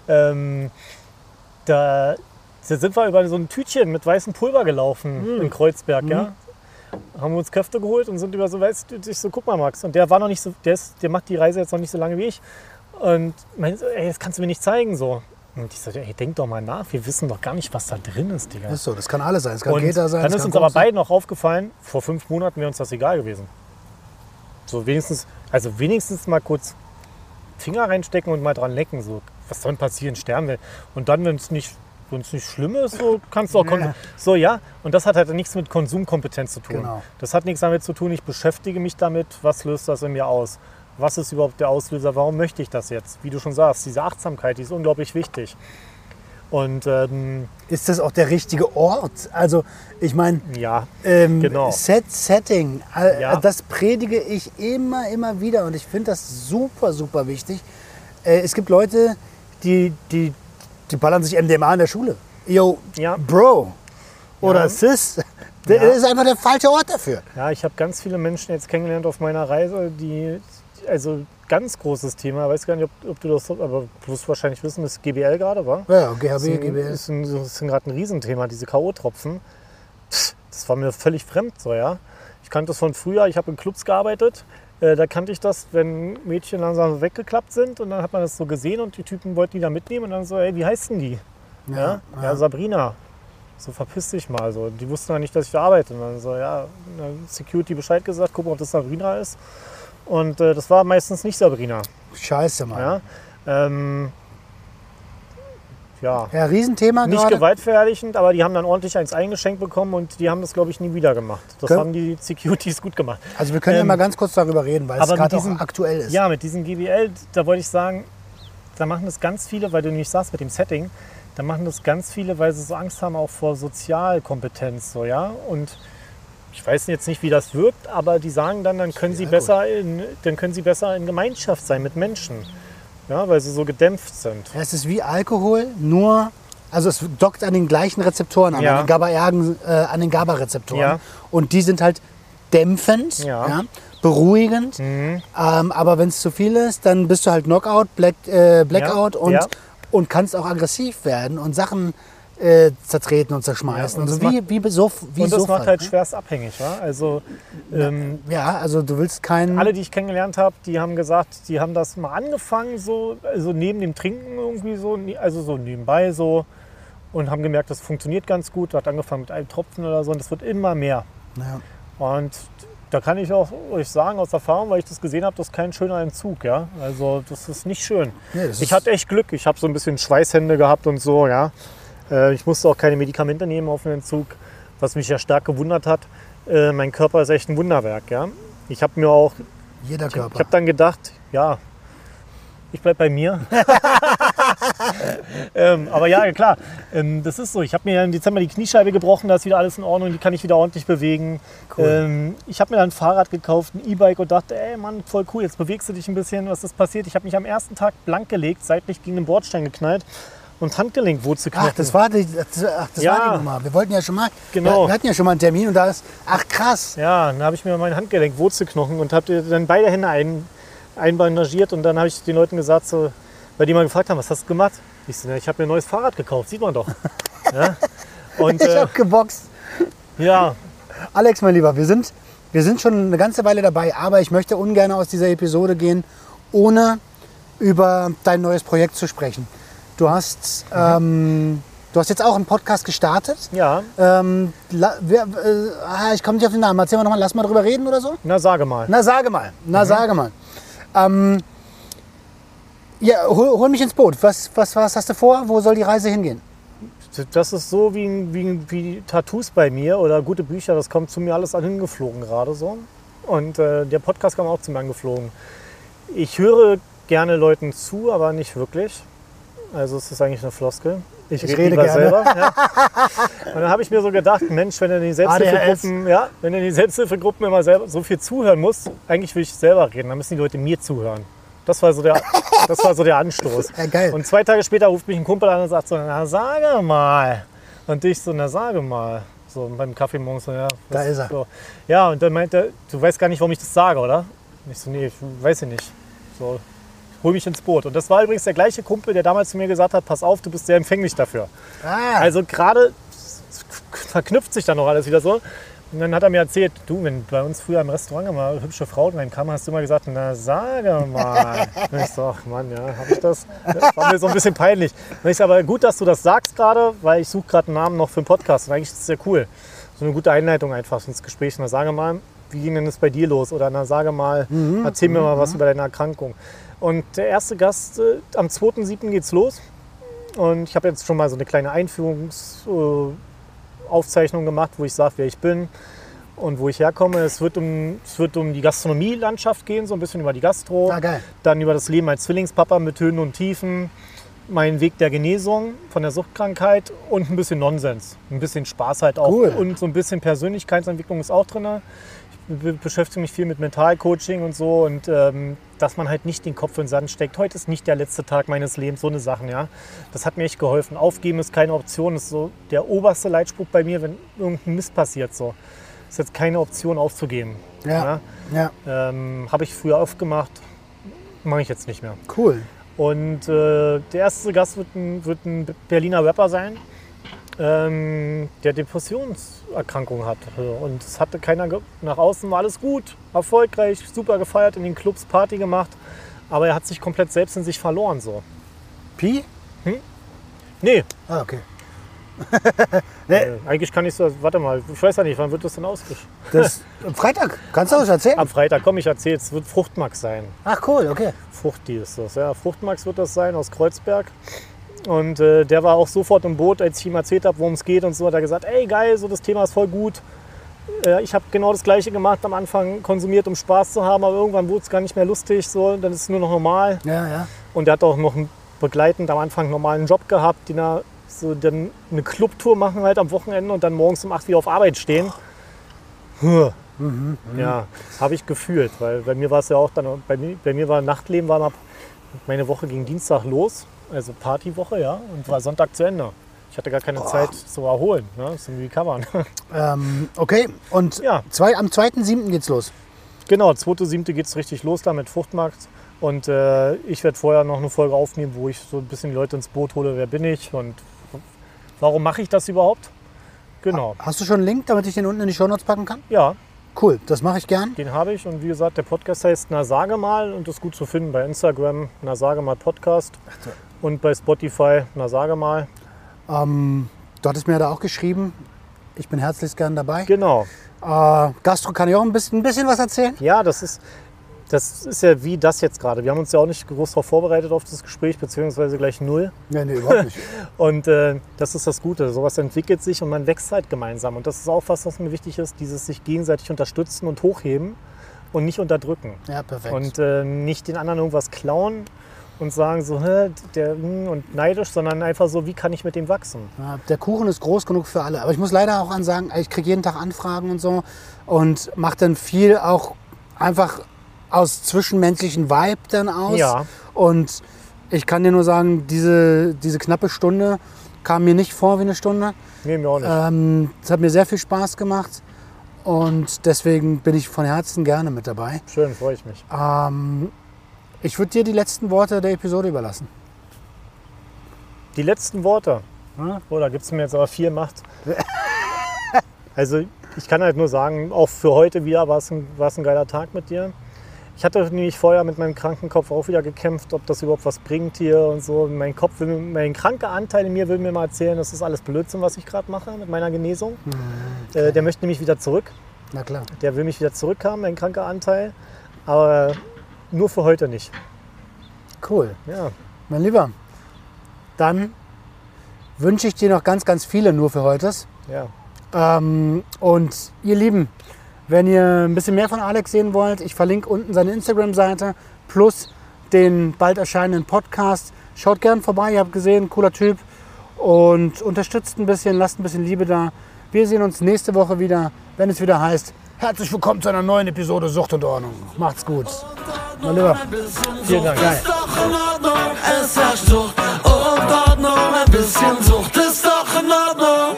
Da sind wir über so ein Tütchen mit weißem Pulver gelaufen in Kreuzberg. Ja? Haben wir uns Köfte geholt und sind über so, weißt du, ich so, guck mal Max. Und der war noch nicht so, der macht die Reise jetzt noch nicht so lange wie ich. Und meinte so, ey, das kannst du mir nicht zeigen. So. Und ich so, ey, denk doch mal nach, wir wissen doch gar nicht, was da drin ist, Digga. Ist so, das kann alles sein. Es kann Und Keter sein. dann es ist kann uns aber Koks sein. beiden auch aufgefallen, vor 5 Monaten wäre uns das egal gewesen. So wenigstens mal kurz Finger reinstecken und mal dran lecken. So, was soll denn passieren? Sterben wir. Und dann, wenn es nicht schlimm ist, so kannst du auch so, ja. Und das hat halt nichts mit Konsumkompetenz zu tun. Genau. Das hat nichts damit zu tun, ich beschäftige mich damit, was löst das in mir aus? Was ist überhaupt der Auslöser? Warum möchte ich das jetzt? Wie du schon sagst, diese Achtsamkeit, die ist unglaublich wichtig. Und Ist das auch der richtige Ort? Also, ich meine, ja, genau. Setting, Ja. das predige ich immer wieder und ich finde das super wichtig. Es gibt Leute, die ballern sich MDMA in der Schule. Yo, Ja. Bro oder Ja. Sis, das ist einfach der falsche Ort dafür. Ja, ich habe ganz viele Menschen jetzt kennengelernt auf meiner Reise, die, also ganz großes Thema, weiß gar nicht, ob du das, aber du wirst wahrscheinlich wissen, ist GBL gerade, wa? Ja, GHB, GBL. Das ist gerade ein Riesenthema, diese K.O.-Tropfen. Das war mir völlig fremd, so, ja. Ich kannte das von früher, ich habe in Clubs gearbeitet, da kannte ich das, wenn Mädchen langsam weggeklappt sind und dann hat man das so gesehen und die Typen wollten die da mitnehmen und dann so, ey, wie heißen die? Ja, Sabrina. So, verpiss dich mal. So. Die wussten ja nicht, dass ich da arbeite. Und dann so, ja, Security Bescheid gesagt, gucken, ob das Sabrina ist. Und das war meistens nicht Sabrina. Scheiße, Mann. Ja, ja. Ja, Riesenthema Nicht gerade. gewaltverherrlichend, aber die haben dann ordentlich eins eingeschenkt bekommen und die haben das, glaube ich, nie wieder gemacht. Das Können- haben die Securities gut gemacht. Also wir können ja mal ganz kurz darüber reden, weil es aber mit gerade auch diesem- aktuell ist. Ja, mit diesem GBL, da wollte ich sagen, da machen das ganz viele, weil du nämlich sagst mit dem Setting, da machen das ganz viele, weil sie so Angst haben auch vor Sozialkompetenz. So, ja? Und ich weiß jetzt nicht, wie das wirkt, aber die sagen dann können sie besser in Gemeinschaft sein mit Menschen. Ja, weil sie so gedämpft sind. Ja, es ist wie Alkohol, nur, also es dockt an den gleichen Rezeptoren an, Ja. an den GABA-Rezeptoren. Ja. Und die sind halt dämpfend, Ja. beruhigend. Aber wenn es zu viel ist, dann bist du halt Knockout, Blackout Ja. und kannst auch aggressiv werden und Sachen zertreten und zerschmeißen. Ja, und also das wie Und das Suff macht halt ne? schwerst abhängig. Ja? Also Ja, also du willst keinen... alle, die ich kennengelernt habe, die haben gesagt, die haben das mal angefangen, so, also neben dem Trinken irgendwie so, also so nebenbei so und haben gemerkt, das funktioniert ganz gut. Hat angefangen mit einem Tropfen oder so und das wird immer mehr. Ja. Und da kann ich auch euch sagen aus Erfahrung, weil ich das gesehen habe, das ist kein schöner Entzug. Ja? Also das ist nicht schön. Nee, das Ich ist- hatte echt Glück. Ich habe so ein bisschen Schweißhände gehabt und so. Ja? Ich musste auch keine Medikamente nehmen auf den Entzug, was mich ja stark gewundert hat. Mein Körper ist echt ein Wunderwerk. Ja? Ich habe mir auch Jeder ich Körper. habe dann gedacht, ja, ich bleib bei mir. Aber ja, klar, das ist so. Ich habe mir im Dezember die Kniescheibe gebrochen, da ist wieder alles in Ordnung, die kann ich wieder ordentlich bewegen. Cool. Ich habe mir dann ein Fahrrad gekauft, ein E-Bike und dachte, ey Mann, voll cool, jetzt bewegst du dich ein bisschen, was ist passiert? Ich habe mich am ersten Tag blank gelegt, seitlich gegen den Bordstein geknallt und Handgelenkwurzelknochen. Ach, das war die Nummer. Wir wollten ja schon mal, Genau. wir hatten ja schon mal einen Termin und da ist, ach krass. Ja, dann habe ich mir mein Handgelenk, Wurzelknochen und habe dann beide Hände einbandagiert und dann habe ich den Leuten gesagt, so, weil die mal gefragt haben, was hast du gemacht? Ich so, ich habe mir ein neues Fahrrad gekauft, sieht man doch. Ja? Und Ich habe geboxt. ja, Alex, mein Lieber, wir sind schon eine ganze Weile dabei, aber ich möchte ungern aus dieser Episode gehen, ohne über dein neues Projekt zu sprechen. Du hast jetzt auch einen Podcast gestartet. ja, Ich komme nicht auf den Namen. Erzähl mal nochmal, lass mal drüber reden oder so. na sage mal. Na, sage mal. Ja, hol mich ins Boot. Was hast du vor? Wo soll die Reise hingehen? Das ist so wie Tattoos bei mir oder gute Bücher, das kommt zu mir alles hingeflogen gerade so. Und der Podcast kam auch zu mir angeflogen. Ich höre gerne Leuten zu, aber nicht wirklich. Also es ist eigentlich eine Floskel. Ich rede rede lieber gerne. selber. Ja. Und dann habe ich mir so gedacht, Mensch, wenn du in die Selbsthilfegruppen immer selber so viel zuhören musst, eigentlich will ich selber reden, dann müssen die Leute mir zuhören. Das war so der Anstoß. Ja, geil. Und 2 Tage später ruft mich ein Kumpel an und sagt so, na sage mal. Und ich so, na sage mal. So beim Kaffee morgens so, ja. Da ist er. So. Ja, und dann meint er, du weißt gar nicht, warum ich das sage, oder? Und ich so, nee, weiß ich nicht. So, hol mich ins Boot. Und das war übrigens der gleiche Kumpel, der damals zu mir gesagt hat, pass auf, du bist sehr empfänglich dafür. Ah, Also gerade verknüpft sich dann noch alles wieder so. Und dann hat er mir erzählt, du, wenn bei uns früher im Restaurant immer hübsche Frauen reinkamen, hast du immer gesagt, na sage mal. Und ich so, ach Mann, ja, habe ich das? Das war mir so ein bisschen peinlich. Und ich so, aber gut, dass du das sagst gerade, weil ich suche gerade einen Namen noch für einen Podcast. Und eigentlich ist es sehr cool. So eine gute Einleitung einfach ins Gespräch. Na sage mal, wie ging denn das bei dir los? Oder na sage mal, erzähl mir mal was über deine Erkrankung. Und der erste Gast, am 2.7. geht's los. Und ich habe jetzt schon mal so eine kleine Einführungsaufzeichnung gemacht, wo ich sage, wer ich bin und wo ich herkomme. Es wird um die Gastronomielandschaft gehen, so ein bisschen über die Gastro. Ah, geil. Dann über das Leben als Zwillingspapa mit Höhen und Tiefen. Mein Weg der Genesung von der Suchtkrankheit und ein bisschen Nonsens. Ein bisschen Spaß halt auch. Cool. Und so ein bisschen Persönlichkeitsentwicklung ist auch drin. Ich beschäftige mich viel mit Mentalcoaching und so. Und dass man halt nicht den Kopf in den Sand steckt. Heute ist nicht der letzte Tag meines Lebens, so eine Sachen, ja. Das hat mir echt geholfen. Aufgeben ist keine Option. Das ist so der oberste Leitspruch bei mir, wenn irgendein Mist passiert. So. Ist jetzt keine Option aufzugeben. ja. Habe ich früher oft gemacht, mache ich jetzt nicht mehr. Cool. Und der erste Gast wird ein Berliner Rapper sein, der Depressionserkrankung hat. Und es hatte keiner nach außen, war alles gut, erfolgreich, super gefeiert, in den Clubs Party gemacht. Aber er hat sich komplett selbst in sich verloren. So. Pi? Nee, Ah, okay. eigentlich kann ich so, warte mal, ich weiß ja nicht, wann wird das denn ausgeschrieben? Das Freitag. Kannst du das erzählen? Am Freitag, komm, ich erzähle, es wird Fruchtmax sein. Ach cool, okay. Fruchti ist das, ja. Fruchtmax wird das sein aus Kreuzberg. Und der war auch sofort im Boot, als ich ihm erzählt habe, worum es geht und so. Hat er gesagt, ey geil, so das Thema ist voll gut. Ich habe genau das Gleiche gemacht, am Anfang konsumiert, um Spaß zu haben, aber irgendwann wurde es gar nicht mehr lustig, so, dann ist es nur noch normal. Ja, ja. Und er hat auch noch begleitend am Anfang einen normalen Job gehabt, den er so dann eine Clubtour machen halt am Wochenende und dann morgens um 8 wieder auf Arbeit stehen. Ja, habe ich gefühlt, weil bei mir war es ja auch dann, bei mir war Nachtleben, war meine Woche ging Dienstag los, also Partywoche, ja, und war Sonntag zu Ende. Ich hatte gar keine Zeit zu erholen, ne, zum Recovern. Okay, und Ja. am 2.7. geht's los. Genau, 2.7. geht es richtig los da mit Fruchtmarkt. Und ich werde vorher noch eine Folge aufnehmen, wo ich so ein bisschen die Leute ins Boot hole, wer bin ich und warum mache ich das überhaupt? Genau, Hast du schon einen Link, damit ich den unten in die Shownotes packen kann? ja, Cool, das mache ich gern. den habe ich. Und wie gesagt, der Podcast heißt Na sage mal und ist gut zu finden bei Instagram, Na sage mal Podcast und bei Spotify, Na sage mal. Du hattest mir da auch geschrieben, ich bin herzlichst gern dabei. Genau, Gastro kann ich auch ein bisschen was erzählen. ja, das ist ja wie das jetzt gerade. Wir haben uns ja auch nicht groß darauf vorbereitet auf das Gespräch, beziehungsweise gleich null. Nee, überhaupt nicht. Und das ist das Gute. Sowas entwickelt sich und man wächst halt gemeinsam. Und das ist auch was mir wichtig ist, dieses sich gegenseitig unterstützen und hochheben und nicht unterdrücken. Ja, perfekt. Und nicht den anderen irgendwas klauen und sagen so, und neidisch, sondern einfach so, wie kann ich mit dem wachsen? Ja, der Kuchen ist groß genug für alle. Aber ich muss leider auch sagen, ich kriege jeden Tag Anfragen und so und mache dann viel auch einfach aus zwischenmenschlichen Vibe dann aus. Ja. Und ich kann dir nur sagen, diese knappe Stunde kam mir nicht vor wie eine Stunde. Nee, mir auch nicht. Es hat mir sehr viel Spaß gemacht und deswegen bin ich von Herzen gerne mit dabei. Schön, freue ich mich. Ich würde dir die letzten Worte der Episode überlassen. Die letzten Worte. Ja. Oh, da gibt es mir jetzt aber viel Macht. Also ich kann halt nur sagen, auch für heute wieder war es ein geiler Tag mit dir. Ich hatte nämlich vorher mit meinem kranken Kopf auch wieder gekämpft, ob das überhaupt was bringt hier und so. Mein kranker Anteil in mir will mir mal erzählen, das ist alles Blödsinn, was ich gerade mache mit meiner Genesung. Okay. Der möchte nämlich wieder zurück. Na klar. Der will mich wieder zurückhaben, mein kranker Anteil. Aber nur für heute nicht. Cool. Ja, Mein Lieber, dann wünsche ich dir noch ganz, ganz viele nur für heutes. ja. Und ihr Lieben, wenn ihr ein bisschen mehr von Alex sehen wollt, ich verlinke unten seine Instagram-Seite plus den bald erscheinenden Podcast. Schaut gern vorbei, ihr habt gesehen, cooler Typ. Und unterstützt ein bisschen, lasst ein bisschen Liebe da. Wir sehen uns nächste Woche wieder, wenn es wieder heißt, herzlich willkommen zu einer neuen Episode Sucht und Ordnung. Macht's gut. Mal lieber. Vielen Dank. Geil. Ist doch in Ordnung, es herrscht Sucht und Ordnung, ein bisschen Sucht ist doch in Ordnung.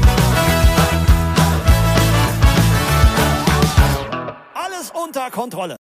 Alles unter Kontrolle.